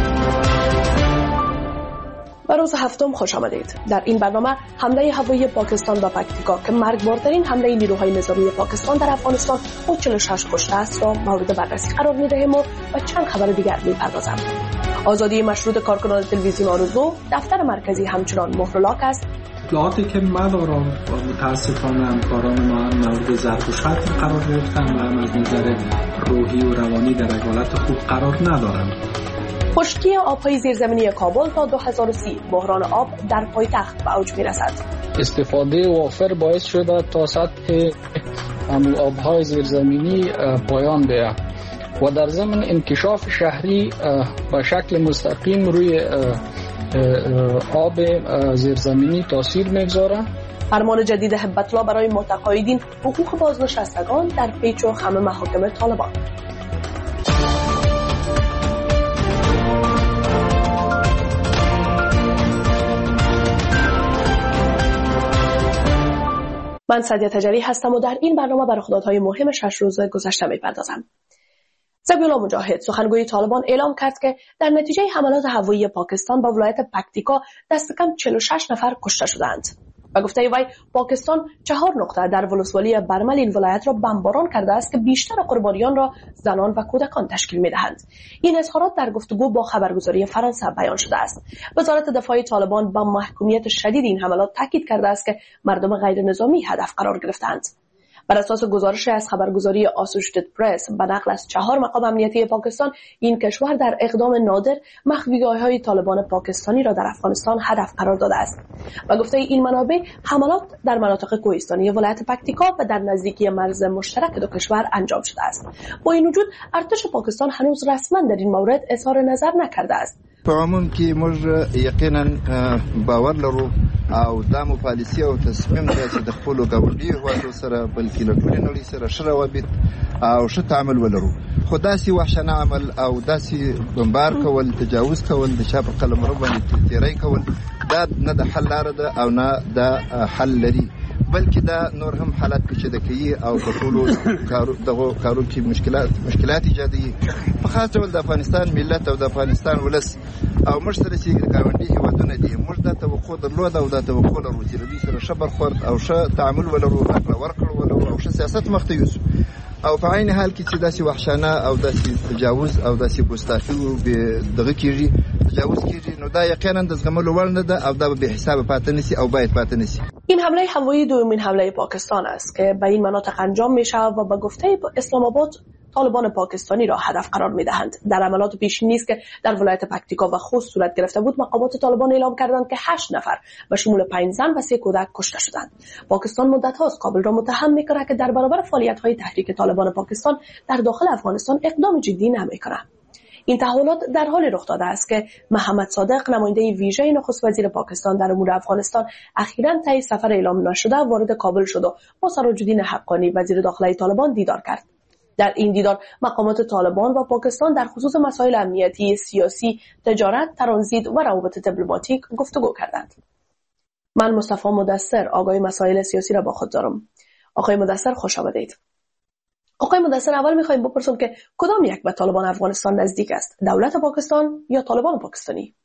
به روز هفتم خوش آمدید. در این برنامه حمله هوایی پاکستان به پکتیکا که مرگبارترین حمله نیروهای نظامی پاکستان در افغانستان و چهل و شش کشته است را مورد بررسی قرار می‌دهیم و به چند خبر دیگر می‌پردازیم. آزادی مشروط کارکنان تلویزیون آرزو، دفتر مرکزی همچنان مهر و لاک است. اطلاعاتی که مدارم و متاسفانه همکاران ما هم مورد ضرب و شتم قرار گرفتن و هم از نظر روحی و روانی در حالت خوب قرار ندارند. خشکی آب‌های زیرزمینی کابل تا دو هزار و سی، بحران آب در پایتخت به اوج می‌رسد. استفاده وافر باعث شده تا سطح آب‌های زیرزمینی پایان بیاید و در ضمن انکشاف شهری به شکل مستقیم روی آب زیرزمینی تاثیر میگذاره. فرمان جدید هبت‌الله برای متقاعدین حقوق بازنشستگان در پیچ و خم محاکم طالبان. من سعدیه تجری هستم و در این برنامه بر خدادهای مهم شش روز گذشته می‌پردازم. ذبیح الله مجاهد سخنگوی طالبان اعلام کرد که در نتیجه حملات هوایی پاکستان به ولایت پکتیکا دست کم چهل و شش نفر کشته شدند. و گفته وی پاکستان چهار نقطه در ولسوالی برمل این ولایت را بمباران کرده است که بیشتر قربانیان را زنان و کودکان تشکیل می‌دهند. این اظهارات در گفتگو با خبرگزاری فرانسه بیان شده است. وزارت دفاع طالبان با محکومیت شدید این حملات تاکید کرده است که مردم غیر نظامی هدف قرار گرفتند. بر اساس گزارش از خبرگزاری آسوشیتد پرس به نقل از چهار مقام امنیتی پاکستان، این کشور در اقدام نادر مخفیگاه‌های طالبان پاکستانی را در افغانستان هدف قرار داده است. و گفته این منابع حملات در مناطق کوهستانی ولایت پکتیکا و در نزدیکی مرز مشترک دو کشور انجام شده است. با این وجود ارتش پاکستان هنوز رسما در این مورد اظهار نظر نکرده است. په عموم کې موږ یقینا باور لرو او دا مو پالیسي او تصمیم دی چې د خپلو ګاونډیو هیوادو سره بلکې له ټولې نړۍ سره ښه روابط او ښه تعامل ولرو. خو داسې وحشانه عمل او داسې بمبار کول، تجاوز کول، د چا پر قلمرو باندې تیری کول، دا نه د حل لاره ده او نه د حل لري، بلکې دا نور هم حالات پیچیده کوي او په ټولو دغو کارو کې مشکلات مشکلات ایجادوي. په خاص ډول د افغانستان ملت او د افغانستان ولس او موږ سره چې ګاونډي هیوادونه دي، موږ دا توقع درلوده او دا توقع لرو چې دوی سره ښه برخورد او ښه تعامل ولرو، راکړه ورکړه ولرو او ښه سیاست مخته یوسو. او په عین حال کې چې داسې وحشانه او داسې تجاوز او داسې ګستاخي دغه کېږي، تجاوز کېږي، نو دا یقینا د زغملو وړ نه ده او دا به بېحسابه پاتې نشي او باید پاتې نشي. این حمله هوایی دومین حمله پاکستان است که به این مناطق انجام می شود و به گفته اسلام آباد طالبان پاکستانی را هدف قرار می دهند. در عملیات پیشینی است که در ولایت پکتیکا و خوست صورت گرفته بود، مقامات طالبان اعلام کردند که هشت نفر به شمول پنج زن و سه کودک کشته شدند. پاکستان مدت هاست کابل را متهم می کند که در برابر فعالیت های تحریک طالبان پاکستان در داخل افغانستان اقدام جدی نمی کند. این تحولات در حال رخ داده است که محمد صادق، نماینده ویژه نخست وزیر پاکستان در امور افغانستان، اخیراً طی سفر اعلام نشده وارد کابل شد و با سراج‌الدین حقانی وزیر داخلی طالبان دیدار کرد. در این دیدار مقامات طالبان و پاکستان در خصوص مسائل امنیتی، سیاسی، تجارت، ترانزیت و روابط دیپلماتیک گفتگو کردند. من مصطفی مدثر آگاه مسائل سیاسی را با خود دارم. آقای مدثر خوش آمدید. آقای مدثر، اول میخوایم بپرسم که کدام یک به طالبان افغانستان نزدیک است؟ دولت پاکستان یا طالبان پاکستانی؟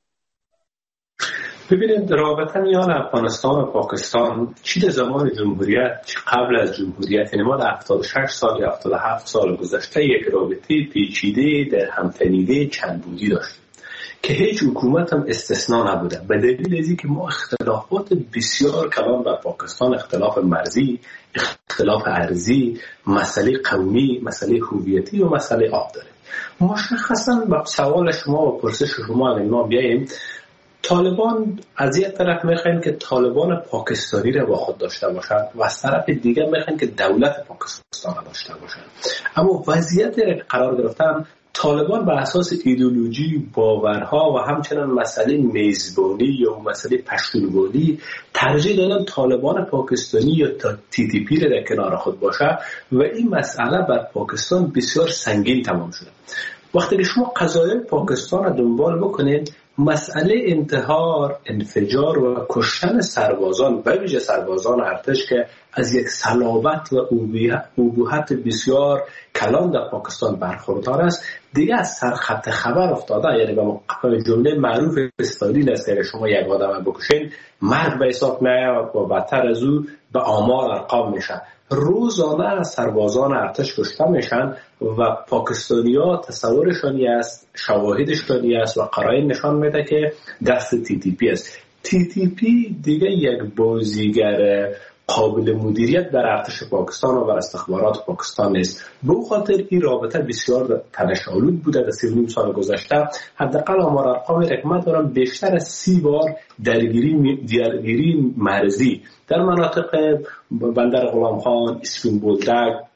ببینید، رابطه میان افغانستان و پاکستان چی در زمان جمهوریت، چی قبل از جمهوریت، یعنی ما در هفتاد و شش سال یا هفتاد و هفت سال گذشته یک رابطه پیچیده در همتنیده چند بودی داشتیم که هیچ حکومت هم استثناء نبوده، به دلیل از اینکه ما اختلافات بسیار کلان با پاکستان، اختلاف مرزی، اختلاف ارضی، مسئله قومی، مسئله هویتی و مسئله آب داریم. مشخصا با سوال شما و پرسش شما اگر ما بیاییم، طالبان از یک طرف میخواین که طالبان پاکستانی را با خود داشته باشند و از طرف دیگر میخواین که دولت پاکستان را داشته باشند. اما وضعیتی را قرار گرفتن طالبان بر اساس ایدئولوژی، باورها و همچنین مسئله میزبانی یا مسئله پشتونوانی ترجیح دادن طالبان پاکستانی یا تی تی پی را در کنار خود باشه و این مسئله بر پاکستان بسیار سنگین تمام شده. وقتی که شما قضایای پاکستان را دنبال بکنید، مسئله انتحار، انفجار و کشتن سربازان، به ویژه سربازان ارتش که از یک صلابت و ابهت بسیار کلان در پاکستان برخوردار است، دیگه از سرخط خبر افتاده. یعنی به جمله معروف استالین است که شما یک آدم بکشین مرگ به حساب میاد و بدتر از او به آمار ارقام میشه. روزانه سربازان ارتش کشته میشن و پاکستانی‌ها تصورشانی است، شواهدشانی است و قرائن نشان میده که دست تی تی پی است. تی تی پی دیگه یک بازیگر قابل مدیریت در ارتش پاکستان و بر استخبارات پاکستان نیست. به خاطر این رابطه بسیار تنش‌آلود بوده در سی و نیم سال گذشته. حداقل آمار ارقامی را که من دارم بیشتر از سی بار درگیری درگیری مرزی در مناطق بندر غلام خان، اسفین بولدک،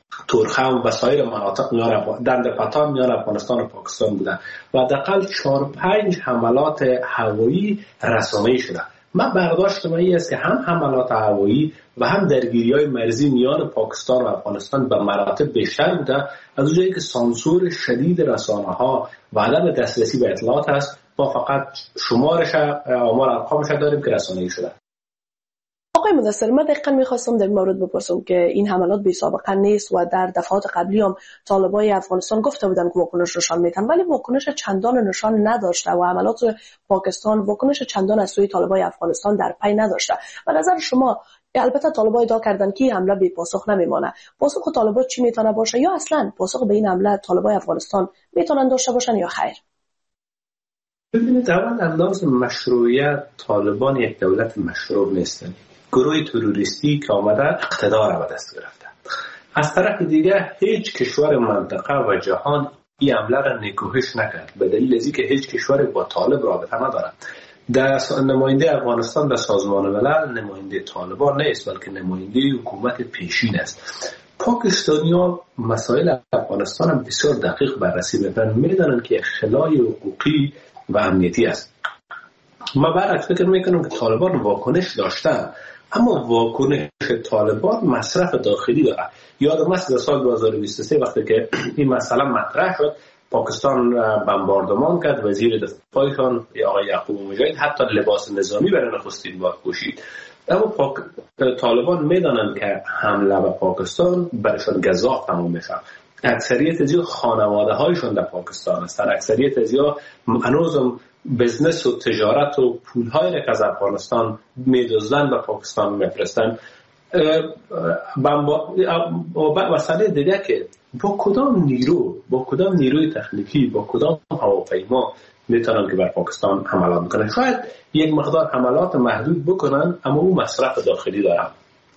تورخم و سایر مناطق میان دند پتان میان افغانستان و پاکستان بوده و حداقل چهار پنج حملات هوایی رسانه‌ای شده. من برداشت من این است که هم حملات هوایی و هم درگیری‌های مرزی میان پاکستان و افغانستان به مراتب بیشتر بوده، از اونجایی که سانسور شدید رسانه‌ها و عدم دسترسی به اطلاعات است. ما فقط شمارش آمار ارقامش داریم که رسانه‌ای شده. آقای مدثر، من دقیقاً می‌خواستم در این مورد بپرسم که این حملات بی سابقه نیست و در دفعات قبلی هم طالبای افغانستان گفته بودن که واکنش نشان میدن، ولی واکنش چندان نشان نداشته و حملات پاکستان واکنش چندان از سوی طالبای افغانستان در پی نداشته. و نظر شما، البته طالبا ادعا کردن که حمله بی پاسخ نمیمانه، پاسخ طالبا چی میتونه باشه یا اصلا پاسخ به این حمله طالبای افغانستان میتونن داشته باشن یا خیر؟ ببینید، اول از لحاظ مشروعیت طالبان یک دولت مشروع نیستن، گروه تروریستی که آمده اقتدار را به دست گرفته. از طرف دیگه هیچ کشور منطقه و جهان این حمله را نکوهش نکرد، به دلیل از اینکه هیچ کشور با طالب رابطه ندارد. در نماینده افغانستان در سازمان ملل نماینده طالبان نیست، بلکه نماینده حکومت پیشین است. پاکستانی‌ها مسائل افغانستان هم بسیار دقیق بررسی می‌کنند، می‌دانند که خلای حقوقی و امنیتی است. ما برعکس فکر میکنم که طالبان واکنش داشتن، اما واکنش طالبان مصرف داخلی داره. یادم است در سال دو هزار و بیست و سه وقتی که این مسئله مطرح شد، پاکستان بمباردمان کرد، وزیر دفاعشان آقای یعقوب مجاهد حتی لباس نظامی برای نخستین بار پوشید. اما پاک... طالبان میدانند که حمله به پاکستان برایشان گزاف تمام میشه. اکثریت از خانواده هایشون در پاکستان هستند، اکثریت از هنوزم بزنس و تجارت و پول های که از افغانستان میدزدن به پاکستان میفرستن. با مسئله دیگه که با کدام نیرو با کدام نیروی تکنیکی با کدام هواپیما میتونن که بر پاکستان حملات بکنن. شاید یک مقدار حملات محدود بکنن، اما اون مصرف داخلی دارن.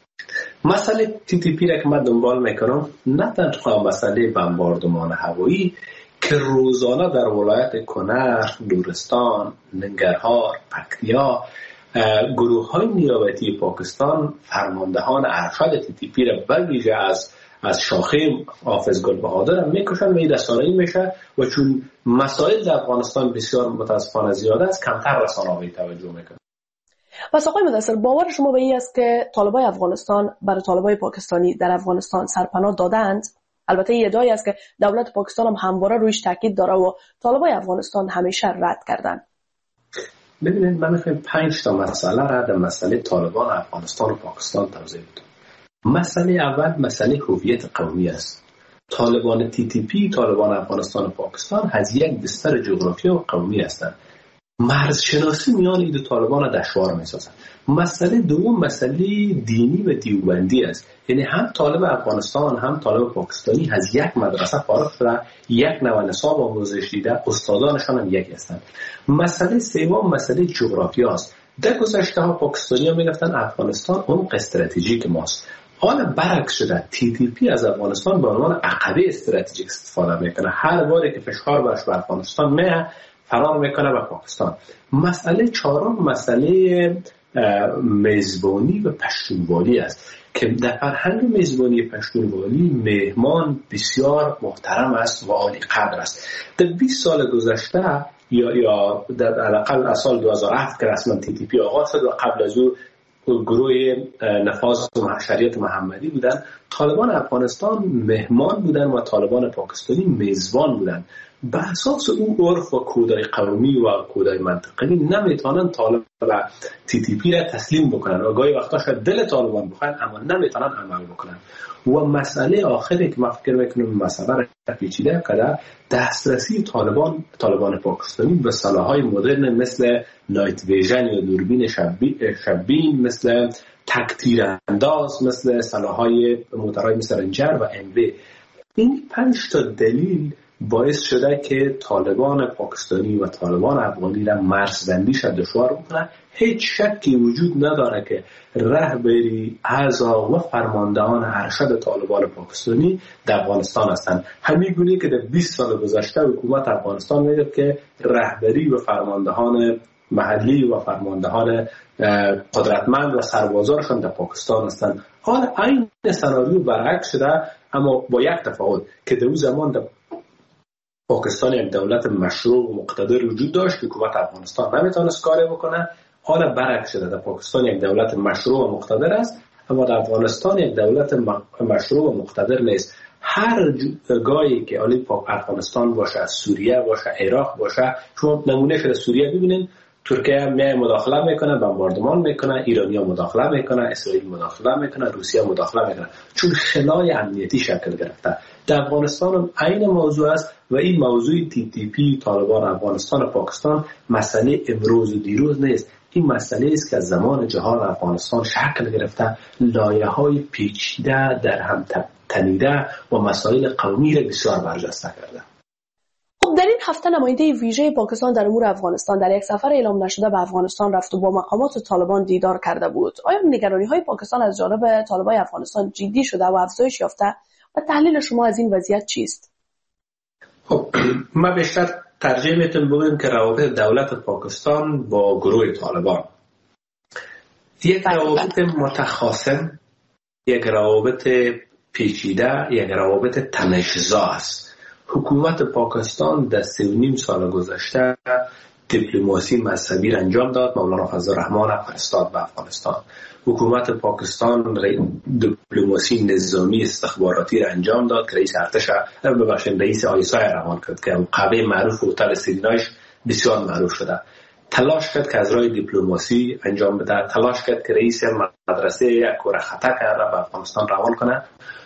مسئله تی تی پی را که من دنبال میکنم نه تنها مسئله بمباردمان هوایی که روزانه در ولایت کنر، نورستان، ننگرهار، پکتیا گروه های نیابتی پاکستان فرماندهان ارشد تی تی پی را بویژه از از شاخه حافظ گل بهادر میکشن و این رسانه‌ای میشه و چون مسائل در افغانستان بسیار متاسفانه زیاده است، کمتر رسانه‌ای توجه میکنه. پس آقای مدثر، باور شما به این است که طالبای افغانستان برای طالبای پاکستانی در افغانستان سرپناه دادند؟ البته این ادعایی است که دولت پاکستان هم همواره رویش تاکید داره و طالبای افغانستان همیشه رد کردن. ببینید، من میخوایم پنج تا مسئله را در مسئله طالبان افغانستان و پاکستان توضیح بدم. مسئله اول مسئله هویت قومی است. طالبان تی تی پی، طالبان افغانستان و پاکستان از یک بستر جغرافیایی و قومی هستند. مرز شناسی میان این دو طالبان را دشوار می‌سازد. مسئله دوم مسئله دینی و دیوبندی است. یعنی هم طالب افغانستان هم طالب پاکستانی از یک مدرسه فارغ شده، یک نوع نصاب آموزش دیده، استادانشان هم یک هستند. مسئله سوم مسئله جغرافیا است. در گذشته ها پاکستانی ها میگفتن افغانستان اون استراتژیک ماست. حالا برعکس شده، تی تی پی از افغانستان به عنوان عقبه استراتژیک استفاده میکنه. هر باری که فشار برش به افغانستان میه فرار میکنه به پاکستان. مسئله چهارم مسئله میزبانی و پشتونوالی است که در فرهنگ میزبانی پشتونوالی مهمان بسیار محترم است و عالی قدر است. در بیست سال گذشته یا یا در حداقل از سال دو هزار و هفت که رسما تی تی پی آغاز شد و قبل از او گروه نفاذ شریعت محمدی بودن، طالبان افغانستان مهمان بودن و طالبان پاکستانی میزبان بودن. به اساس اون عرف و کودای قومی و کودای منطقی نمیتونن طالب و تی تی پی را تسلیم بکنن و گاهی وقتا شاید دل طالبان بخواین اما نمیتونن عمل بکنن. و مسئله آخری که من فکر میکنم مسئله را پیچیده کرده، دسترسی طالبان طالبان پاکستانی به سلاح‌های مدرن مثل نایت ویژن یا دوربین شبین، مثل تک‌تیر انداز، مثل سلاح‌های موتورهای مثل رنجر و ام وی. این پنج تا دلیل باعث شده که طالبان پاکستانی و طالبان افغانی را مرزبندیش دشوار بکنه. هیچ شکی وجود نداره که رهبری اعضا و فرماندهان ارشد طالبان پاکستانی در افغانستان هستند. همین گونه که در بیست سال گذشته حکومت افغانستان میگه که رهبری و فرماندهان محلی و فرماندهان قدرتمند و سربازانشان در پاکستان هستند. حالا این سناریو برعکس شده اما با یک تفاوت که در اون زمان در پاکستان یک دولت مشروع و مقتدر وجود داشت که حکومت افغانستان نمیتونست کاری بکنه. حالا برعکس شده، در پاکستان یک دولت مشروع و مقتدر است اما در افغانستان یک دولت مشروع و مقتدر نیست. هر جایی که علی پاک افغانستان باشه، سوریه باشه، عراق باشه، شما نمونه شده سوریه ببینید، ترکیه میای مداخله میکنه، بمباردمان میکنه، ایرانیا مداخله میکنه، اسرائیل مداخله میکنه، روسیه مداخله میکنه، چون خلای امنیتی شکل گرفته. در افغانستان هم عین موضوع است و این موضوع تی تی پی، طالبان افغانستان و پاکستان مسئله امروز و دیروز نیست. این مسئله است که از زمان جهان افغانستان شکل گرفته، لایه‌های پیچیده در هم تنیده و مسائل قومی را بسیار برجسته کرده. خب در این هفته نماینده ویژه پاکستان در امور افغانستان در یک سفر اعلام نشده به افغانستان رفت و با مقامات طالبان دیدار کرده بود. آیا نگرانی‌های پاکستان از جانب طالبان افغانستان جدی شده و افزایش یافته و تحلیل شما از این وضعیت چیست؟ خب ما بیشتر ترجیح میتونم بگم که روابط دولت پاکستان با گروه طالبان یک روابط متخاصم، یک روابط پیچیده، یک روابط تنش‌زا است. حکومت پاکستان در سه و نیم سال گذشته دیپلماسی مذهبی را انجام داد، مولانا فضل الرحمن فرستاد به افغانستان. حکومت پاکستان دیپلماسی نظامی استخباراتی را انجام داد که رئیس ارتش ببخشید رئیس آیسای روان کرد که قوه معروف هتل سیدنایش بسیار معروف شده. تلاش کرد که از راه دیپلماسی انجام بده، تلاش کرد که رئیس مدرسه یک کره خطا کرده به افغانستان روان کنه.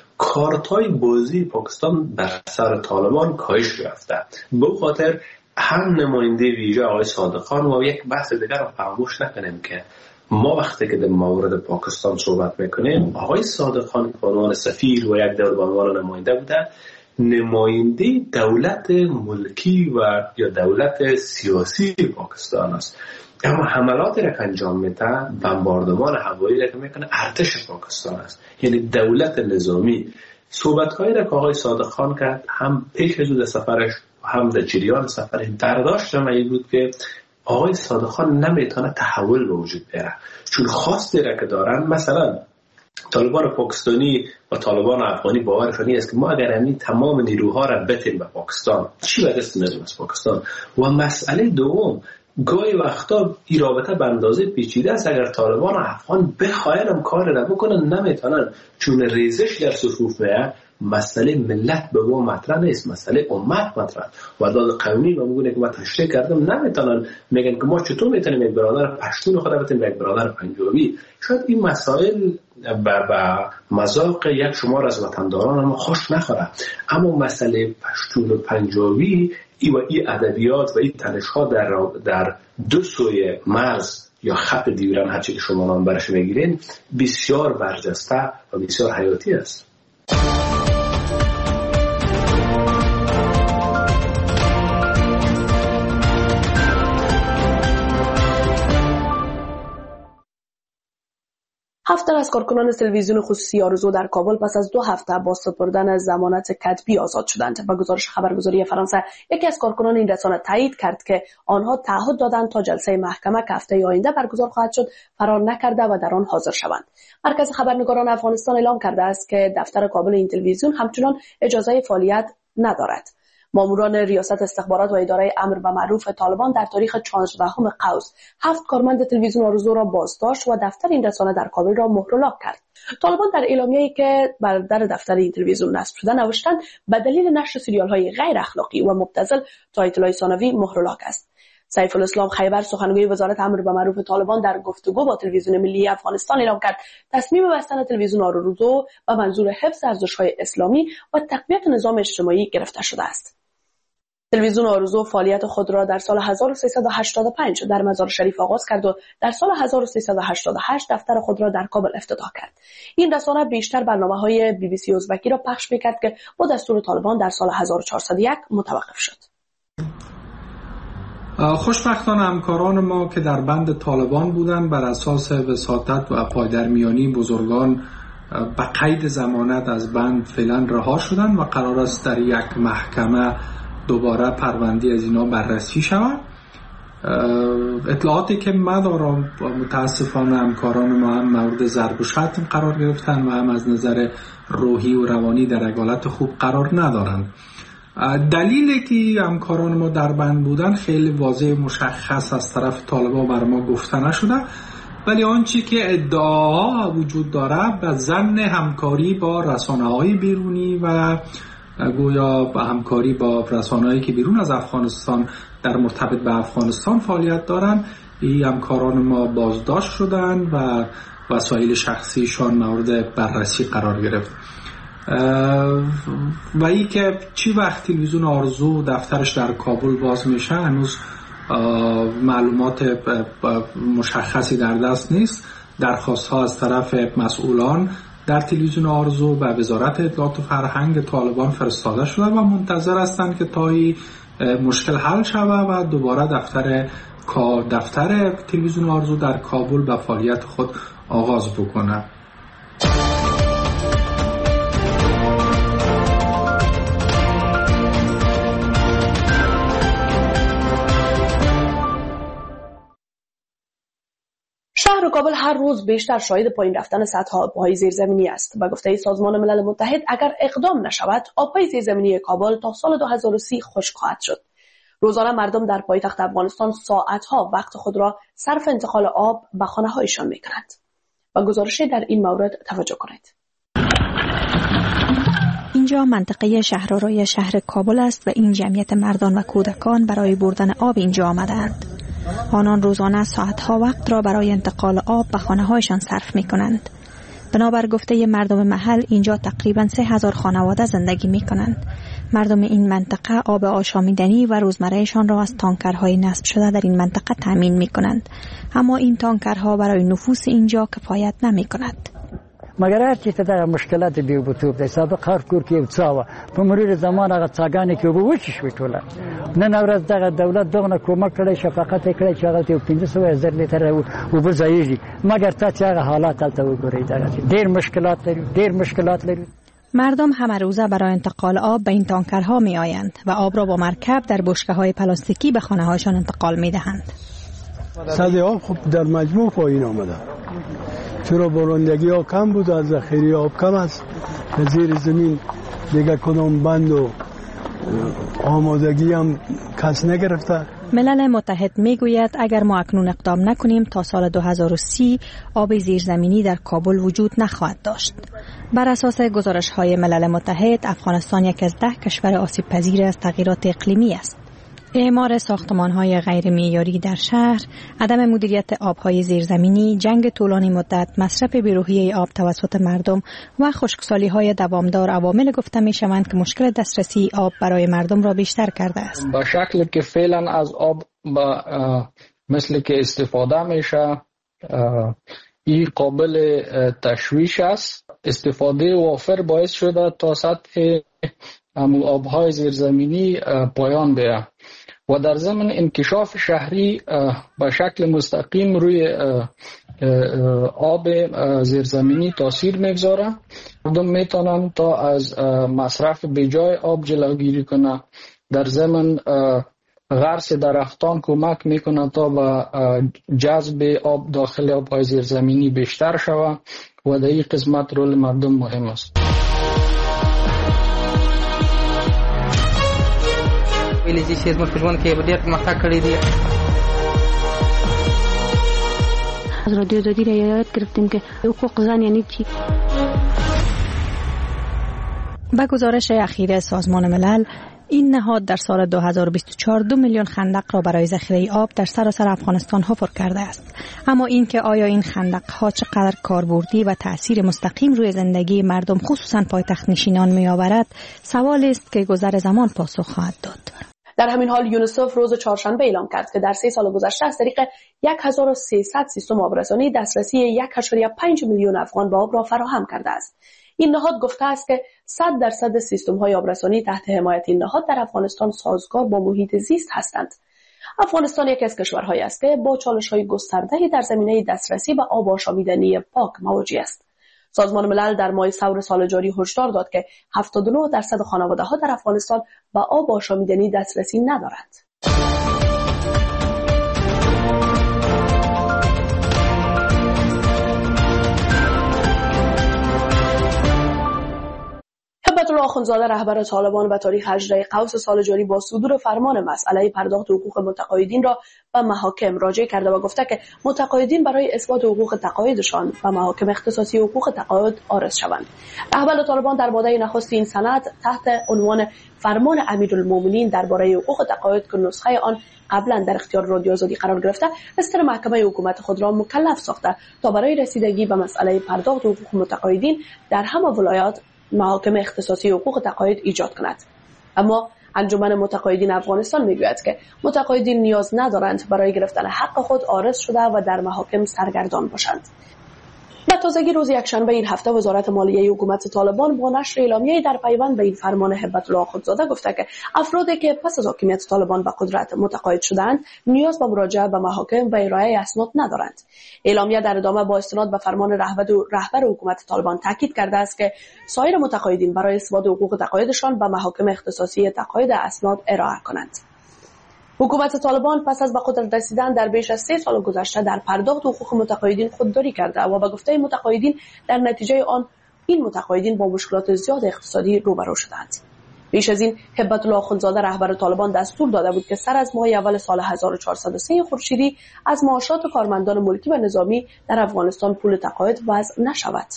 کارتای بازی پاکستان بر سر طالبان کاهش یافته. به خاطر هم نماینده ویژه آقای صادقان و یک بحث دیگر رو فراموش نکنیم که ما وقتی که در مورد پاکستان صحبت میکنیم، آقای صادقان به عنوان سفیر و یک دور به عنوان نماینده بوده، نماینده دولت ملکی و یا دولت سیاسی پاکستان است. اما حملاتی را که انجام میده، بمباردمان هوایی را که میکنه ارتش پاکستان است، یعنی دولت نظامی. صحبت‌هایی را که آقای صادقان کرد هم پیش از او سفرش هم در جریان سفرش برداشت ما این بود که آقای صادقان نمیتونه تحول به وجود بیاره، چون خواستی را که دارن، مثلا طالبان پاکستانی و طالبان افغانی باورشون است که ما اگر همین تمام نیروها را بتیم به پاکستان، چی به دست نریم از پاکستان. و مسئله دوم، گاهی وقتا این رابطه به اندازه پیچیده است، اگر طالبان افغان بخواین هم کار را بکنن نمیتونن، چون ریزش در صفوف میاد. مسئله ملت به ما مطرح نیست، مسئله امت مطرح. وحدت قومی و میگونه که ما تشریح کردم نمیتونن، میگن که ما چطور میتونیم یک برادر پشتون خود بتیم یک برادر پنجابی. شاید این مسائل به مذاق یک شمار از وطنداران ما خوش نخوره، اما مسئله پشتون و پنجابی ای و ای ادبیات و ای تنش‌ها در در دو سوی مرز یا خط دیوران هرچی که شما نام برش بگیرین بسیار برجسته و بسیار حیاتی است. هفت تن از کارکنان تلویزیون خصوصی آرزو در کابل پس از دو هفته با سپردن از ضمانت کتبی آزاد شدند. به گزارش خبرگزاری فرانسه، یکی از کارکنان این رسانه تایید کرد که آنها تعهد دادند تا جلسه محکمه که هفته آینده برگزار خواهد شد فرار نکرده و در آن حاضر شوند. مرکز خبرنگاران افغانستان اعلام کرده است که دفتر کابل این تلویزیون همچنان اجازه فعالیت ندارد. ماموران ریاست استخبارات و اداره امر به معروف طالبان در تاریخ چهاردهم قوس هفت کارمند تلویزیون آرزو را بازداشت و دفتر این رسانه در کابل را مهر و لاک کرد. طالبان در اعلامیه‌ای که بر در دفتر این تلویزیون نصب شده نوشتند به دلیل نشر سریال‌های غیر اخلاقی و مبتذل تا اطلاع ثانوی مهر و لاک است. سیف الاسلام خیبر، سخنگوی وزارت امر به معروف طالبان، در گفتگو با تلویزیون ملی افغانستان اعلام کرد تصمیم بستن تلویزیون آرزو به منظور حفظ ارزش‌های اسلامی و تقویت نظام اجتماعی گرفته شده است. تلویزیون آرزو فعالیت خود را در سال هزار و سیصد و هشتاد و پنج در مزار شریف آغاز کرد و در سال هزار و سیصد و هشتاد و هشت دفتر خود را در کابل افتتاح کرد. این رسانه بیشتر برنامه‌های بی بی سی ازبکی را پخش می‌کرد که با دستور طالبان در سال هزار و چهارصد و یک متوقف شد. خوشبختانه همکاران ما که در بند طالبان بودند بر اساس وساطت و پایدرمیانی بزرگان به قید ضمانت از بند فعلا رها شدند و قرار است در یک محکمه دوباره پرونده از اینا بررسی شود. اطلاعاتی که ما دارم متاسفانه همکاران ما هم مورد ضرب و شتم قرار گرفتن و هم از نظر روحی و روانی در یک حالت خوب قرار ندارن. دلیلی که همکاران ما در بند بودن خیلی واضح مشخص از طرف طالبان بر ما گفته نشده، ولی آنچه که ادعاها وجود داره به ظن همکاری با رسانه‌های بیرونی و گویا با همکاری با رسانه‌هایی که بیرون از افغانستان در مرتبط به افغانستان فعالیت دارن، این همکاران ما بازداشت شدن و وسایل شخصیشان مورد بررسی قرار گرفت. و ای که چی وقت تلویزیون آرزو دفترش در کابل باز میشه هنوز معلومات مشخصی در دست نیست. درخواست ها از طرف مسئولان در تلویزیون آرزو و وزارت اطلاعات و فرهنگ طالبان فرستاده شده و منتظر هستند که تا این مشکل حل شود و دوباره دفتر دفتر تلویزیون آرزو در کابل به فعالیت خود آغاز بکنه. شهر کابل هر روز بیشتر شاهد پایین رفتن سطح آبهای زیرزمینی است. به گفته سازمان ملل متحد اگر اقدام نشود آبهای زیرزمینی کابل تا سال دو هزار و سی خشک خواهد شد. روزانه مردم در پایتخت افغانستان ساعتها وقت خود را صرف انتقال آب به خانه‌هایشان می‌کنند. و گزارشی در این مورد توجه کنید. اینجا منطقه شهرآرای شهر کابل است و این جمعیت مردان و کودکان برای بردن آب اینجا آمدند. آنان روزانه ساعتها وقت را برای انتقال آب به خانه‌هایشان صرف می‌کنند. بنابر گفته مردم محل اینجا تقریباً سه هزار خانواده زندگی می‌کنند. مردم این منطقه آب آشامیدنی و روزمرهشان را از تانکرهای نصب شده در این منطقه تامین می‌کنند. اما این تانکرها برای نفوس اینجا کفایت نمی‌کند. مگر هر چیز دغه مشکلات به وبتوب د سابق هر کور کې یو څاوه په مرور زمان هغه څاګانې کې وبوچ شوي ټوله نن ورځ دغه دولت دغه کومک کړی شفقت کړی چې هغه ته پنځه سوه زر لیتر اوبه ځایږي مګر تا چې هغه حالات هلته وګورئ دغه ډېر مشکلات لري ډېر مشکلات لري. مردم همه روزه برای انتقال آب به این تانکرها می آیند و آب را با مرکب در بشکه‌های پلاستیکی به خانه‌هایشان انتقال می دهند. سطح آب خب در مجموع پایین آمده. چرا بارندگی ها کم بود، از ذخیره آب کم است، زیر زمین دیگه کدام بند و آمادگی هم کس نگرفته. ملل متحد میگوید اگر ما اکنون اقدام نکنیم تا سال دو هزار و سی آب زیرزمینی در کابل وجود نخواهد داشت. بر اساس گزارش های ملل متحد افغانستان یک از ده کشور آسیب پذیر از تغییرات اقلیمی است. اعمار ساختمان‌های غیر معیاری در شهر، عدم مدیریت آب‌های زیرزمینی، جنگ طولانی مدت، مصرف بی‌روحیه آب توسط مردم و خشکسالی‌های دوامدار عوامل گفته می‌شوند که مشکل دسترسی آب برای مردم را بیشتر کرده است. با شکلی که فعلا از آب با مثل که استفاده میشه این قابل تشویش است. استفاده وافر باعث شده تا سطح آب‌های زیرزمینی پایان بیاید و در ضمن انکشاف شهری به شکل مستقیم روی آب زیرزمینی تاثیر میگذاره. مردم میتونن تا از مصرف بیجای آب جلوگیری کنه. در ضمن غرس درختان کمک میکنه تا به جذب آب داخل آب‌های زیرزمینی بیشتر شود و در این قسمت رول مردم مهم است. ویلې چې زموږ په ژوند کې ډېر پرمختګ کړی دی. از رادیو آزادی رعایت گرفتیم که حقوق زن یعنی چی؟ با گزارش اخیر سازمان ملل این نهاد در سال دو هزار و بیست و چهار دو میلیون خندق را برای ذخیره آب در سراسر افغانستان حفر کرده است. اما این که آیا این خندق ها چقدر کاربردی و تأثیر مستقیم روی زندگی مردم خصوصا پایتخت نشینان می آورد سوالی است که گذر زمان پاسخ خواهد داد. در همین حال یونیسف روز چهارشنبه اعلام کرد که در سه سال گذشته از طریق هزار و سیصد سیستم آبرسانی دسترسی یک ممیز پنج میلیون افغان به آب را فراهم کرده است. این نهاد گفته است که صد درصد سیستم‌های آبرسانی تحت حمایت این نهاد در افغانستان سازگار با محیط زیست هستند. افغانستان یکی از کشورهایی است که با چالش‌های گسترده‌ای در زمینه دسترسی به آب آشامیدنی پاک مواجه است. سازمان ملل در ماه ثور سال جاری هشدار داد که هفتاد و نه درصد خانواده‌ها در افغانستان به آب آشامیدنی دسترسی ندارند. هبت الله آخوندزاده رهبر طالبان به تاریخ هجده قوس سال جاری با صدور فرمان مسئله پرداخت حقوق متقاعدین را به محاکم راجع کرده و گفته که متقاعدین برای اثبات حقوق تقاعدشان به محاکم اختصاصی حقوق تقاعد عارض شوند. رهبر طالبان در ماده نخست این سند تحت عنوان فرمان امیرالمومنین درباره حقوق تقاعد که نسخه آن قبلا در اختیار رادیو آزادی قرار گرفته استر محکمه حکومت خود را مکلف ساخته تا برای رسیدگی به مسئله پرداخت حقوق متقاعدین در همه ولایات محاکم اختصاصی حقوق تقاعد ایجاد کند. اما انجمن متقاعدین افغانستان میگوید که متقاعدین نیاز ندارند برای گرفتن حق خود عارض شده و در محاکم سرگردان باشند. به تازگی روز یکشنبه این هفته وزارت مالیه حکومت طالبان با نشر اعلامیه‌ای در پیوند به این فرمان هبت الله آخوندزاده گفته که افرادی که پس از حاکمیت طالبان به قدرت متقاعد شدند نیاز به مراجعه به محاکم و ارائه اسناد ندارند. اعلامیه در ادامه با استناد به فرمان رهبر رهبر حکومت طالبان تاکید کرده است که سایر متقاعدین برای اثبات حقوق تقاعدشان به محاکم اختصاصی تقاعد اسناد ارائه کنند. حکومت طالبان پس از به قدرت رسیدن در بیش از سه سال گذشته در پرداخت حقوق متقاعدین خودداری کرده و به گفته متقاعدین در نتیجه آن این متقاعدین با مشکلات زیاد اقتصادی روبرو شدند. پیش از این هبت الله آخوندزاده رهبر طالبان دستور داده بود که سر از ماه اول سال هزار و چهارصد و سه خورشیدی از معاشات کارمندان ملکی و نظامی در افغانستان پول تقاعد وضع نشود.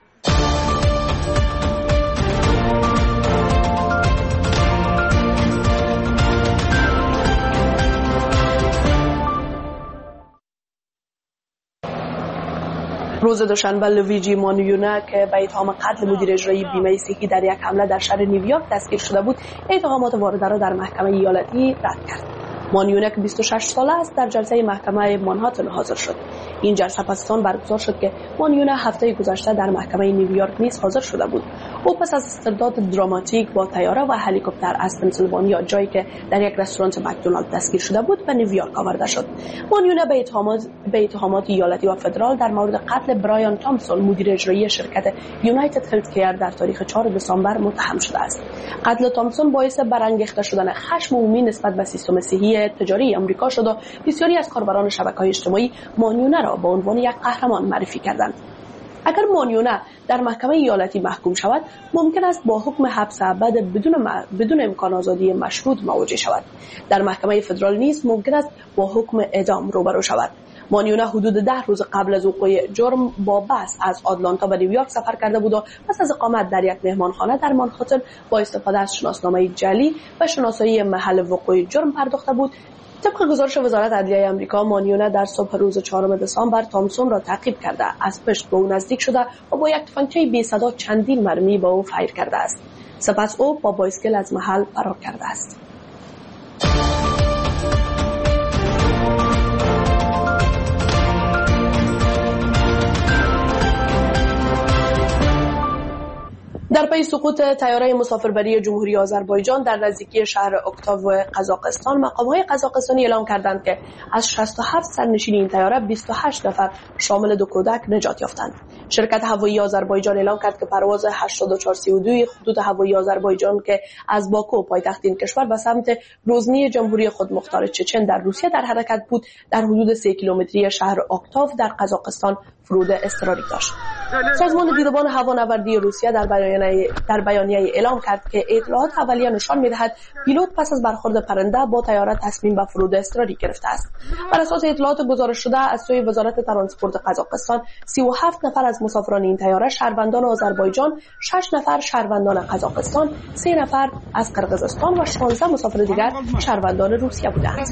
روز دوشنبه لویجی مانیونا که به اتهام قتل مدیر اجرایی بیمه صحی در یک حمله در شهر نیویورک دستگیر شده بود، اتهامات وارده را در محکمه ایالتی رد کرد. مانیونا که بیست و شش ساله است در جلسه محکمه مانهاتن حاضر شد. این جلسه پس از برگزار شد که مانیونا هفته گذشته در محکمه نیویورک نیز حاضر شده بود. او پس از استرداد دراماتیک با طیاره و هلیکوپتر از پنسیلوانیا، جایی که در یک رستوران مکدونالد دستگیر شده بود، به نیویورک آورده شد. مانیونا به اتهامات به اتهامات ایالتی و فدرال در مورد قتل برایان تامسون مدیر اجرایی شرکت یونایتد هلت کیر در تاریخ چهارم دسامبر متهم شده است. قتل تامسون باعث برانگیخته شدن خشم عمومی نسبت به سیستم صحی تجاری آمریکا شد و بسیاری از کاربران شبکه‌های اجتماعی مانیونا را به عنوان یک قهرمان معرفی کردند. اگر مانیونا در محکمه ایالتی محکوم شود، ممکن است با حکم حبس ابد بدون م... بدون امکان آزادی مشروط مواجه شود. در محکمه فدرال نیز ممکن است با حکم اعدام روبرو شود. مانیونا حدود ده روز قبل از وقوع جرم با بس از آتلانتا به نیویورک سفر کرده بود و پس از اقامت در یک مهمانخانه در مانهاتن با استفاده از شناسنامه جعلی و شناسایی محل وقوع جرم پرداخته بود. طبق گزارش وزارت عدلیه آمریکا، مانیونا در صبح روز چهارم دسامبر تامسون را تعقیب کرده، از پشت به او نزدیک شده و با یک تفنگچه بی صدا چندین مرمی به او فایر کرده است. سپس او با بایسکل از محل فرار کرده است. در پی سقوط طیاره مسافربری جمهوری آذربایجان در نزدیکی شهر اکتاو قزاقستان، مقام‌های قزاقستانی اعلام کردند که از شصت و هفت سرنشین این طیاره بیست و هشت نفر شامل دو کودک نجات یافتند. شرکت هوایی آذربایجان اعلام کرد که پرواز هشتاد و چهار سی و دو خطوط هوایی آذربایجان که از باکو پایتخت این کشور به سمت گروزنی جمهوری خودمختار چچن در روسیه در حرکت بود، در حدود سه کیلومتری شهر اکتاو در قزاقستان فرود اضطراری داشت. سازمان دیدبان هوانوردی روسیه در بیانیه در بیانیه اعلام کرد که اطلاعات اولیه نشان می‌دهد پیلوت پس از برخورد پرنده با طیاره تصمیم به فرود اضطراری گرفته است. بر اساس اطلاعات گزارش شده از سوی وزارت ترانسپورت قزاقستان، سی و هفت نفر از مسافران این طیاره شهروندان آذربایجان، شش نفر شهروندان قزاقستان، سه نفر از قرقیزستان و شانزده مسافر دیگر شهروندان روسیه بودند.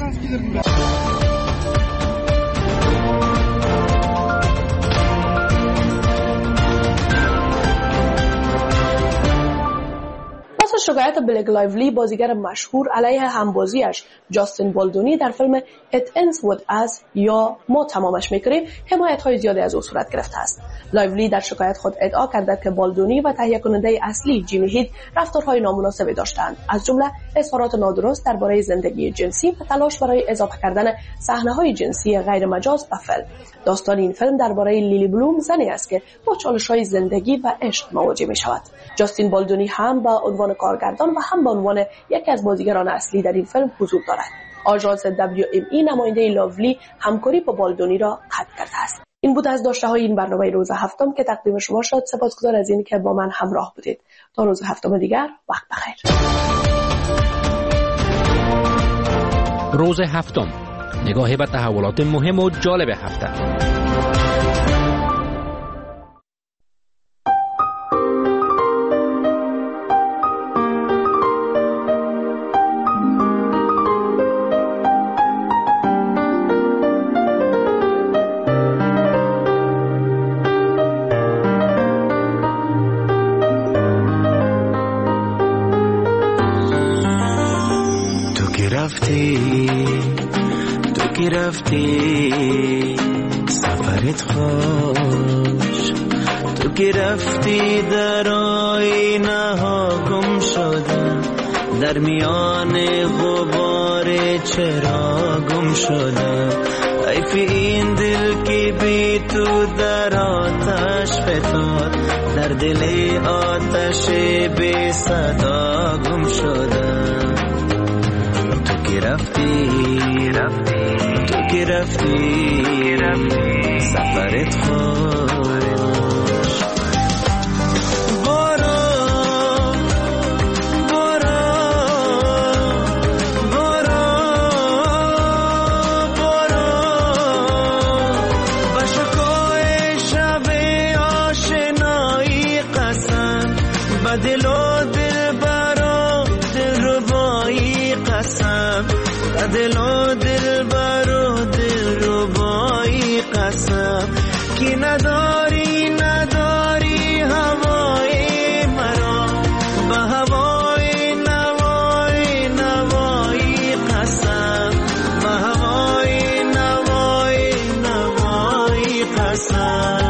شکایت بلک لایولی، بازیگر مشهور، علیه همبازیش جاستین بالدونی در فیلم It Ends With Us یا ما تمامش میکنیم، حمایت‌های زیادی از او صورت گرفته است. لایولی در شکایت خود ادعا کرده که بالدونی و تهیه کننده اصلی جیمی هید رفتارهای نامناسبی داشتند، از جمله اظهارات نادرست درباره زندگی جنسی و تلاش برای اضافه کردن صحنه‌های جنسی غیر مجاز به فیلم. داستان این فیلم درباره لیلی بلوم، زنی است که با چالش‌های زندگی و عشق مواجه می‌شود. جاستین بالدونی هم به عنوان کارگردان و هم به عنوان یکی از بازیگران اصلی در این فیلم حضور دارد. آژانس دبلیو ام ای نماینده لایولی همکاری با بالدونی را قطع کرده است. این بود از داشته های این برنامه روز هفتم که تقدیم شما شد. سپاسگزار از این که با من همراه بودید. تا روز هفتم دیگر، وقت بخیر. روز هفتم، نگاهی به تحولات مهم و جالب هفته. تو که رفتی سفرت خوش، تو که رفتی در آینه ها گم شدم، در میان غبار چرا گم شدم. حیف این دل که بی تو در آتش فتاد، در دل آتش بی صدا گم شدم. تو که رفتی تو که رفتی سفرت خوش. برو برو برو برو با شکوه شب آشنایی قسم، با دل و دل برو دل ربایی قسم، با دل و دل برو دل ربایی قسم، که نداری نداری هوای مرا، با هوای نوای نوایی قسم، با هوای نوای نوایی قسم.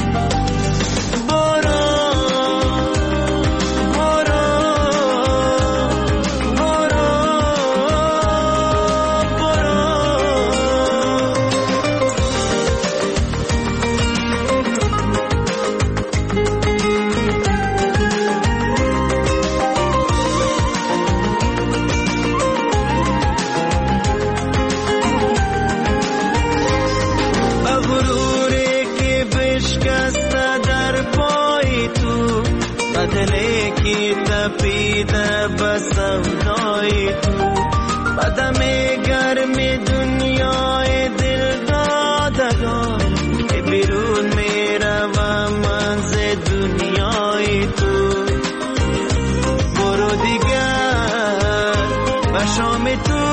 دلی کی تپیده بسودای تو، بدم گرم دنیای دل دادگان، که بیرون میروم من ز دنیای تو. برو دیگر و شام تو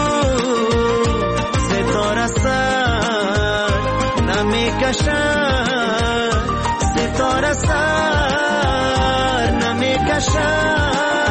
ستاره سر نمیکشد، ستاره سر نمیکشد.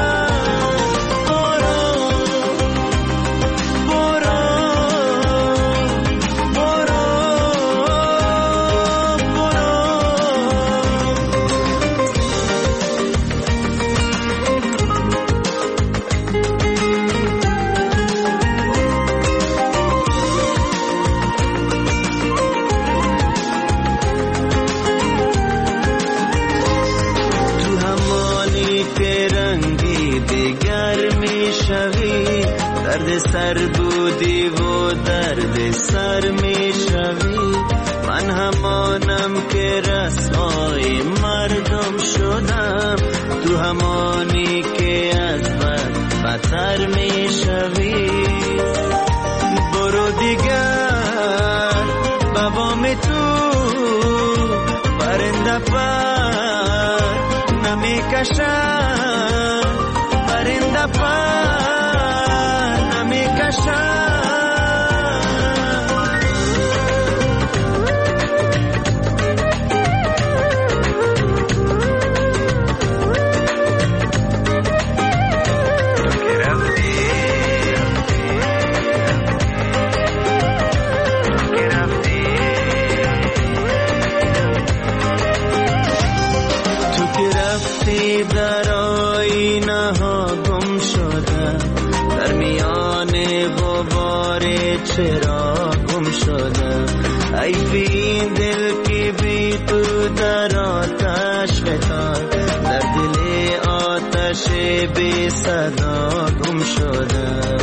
درد سر بودی و درد سر می شوی، من همانم که رسوای مردم شدم، تو همانی که از بد بدتر می شوی. برو دیگر بابام تو پرنده پر نمی کشد، پرنده پر در آینه ها گم شده، در میان غبار چرا گم شده. حیف این دل که بی تو در آتش فتاد، در دل آتش بی صدا گم شده.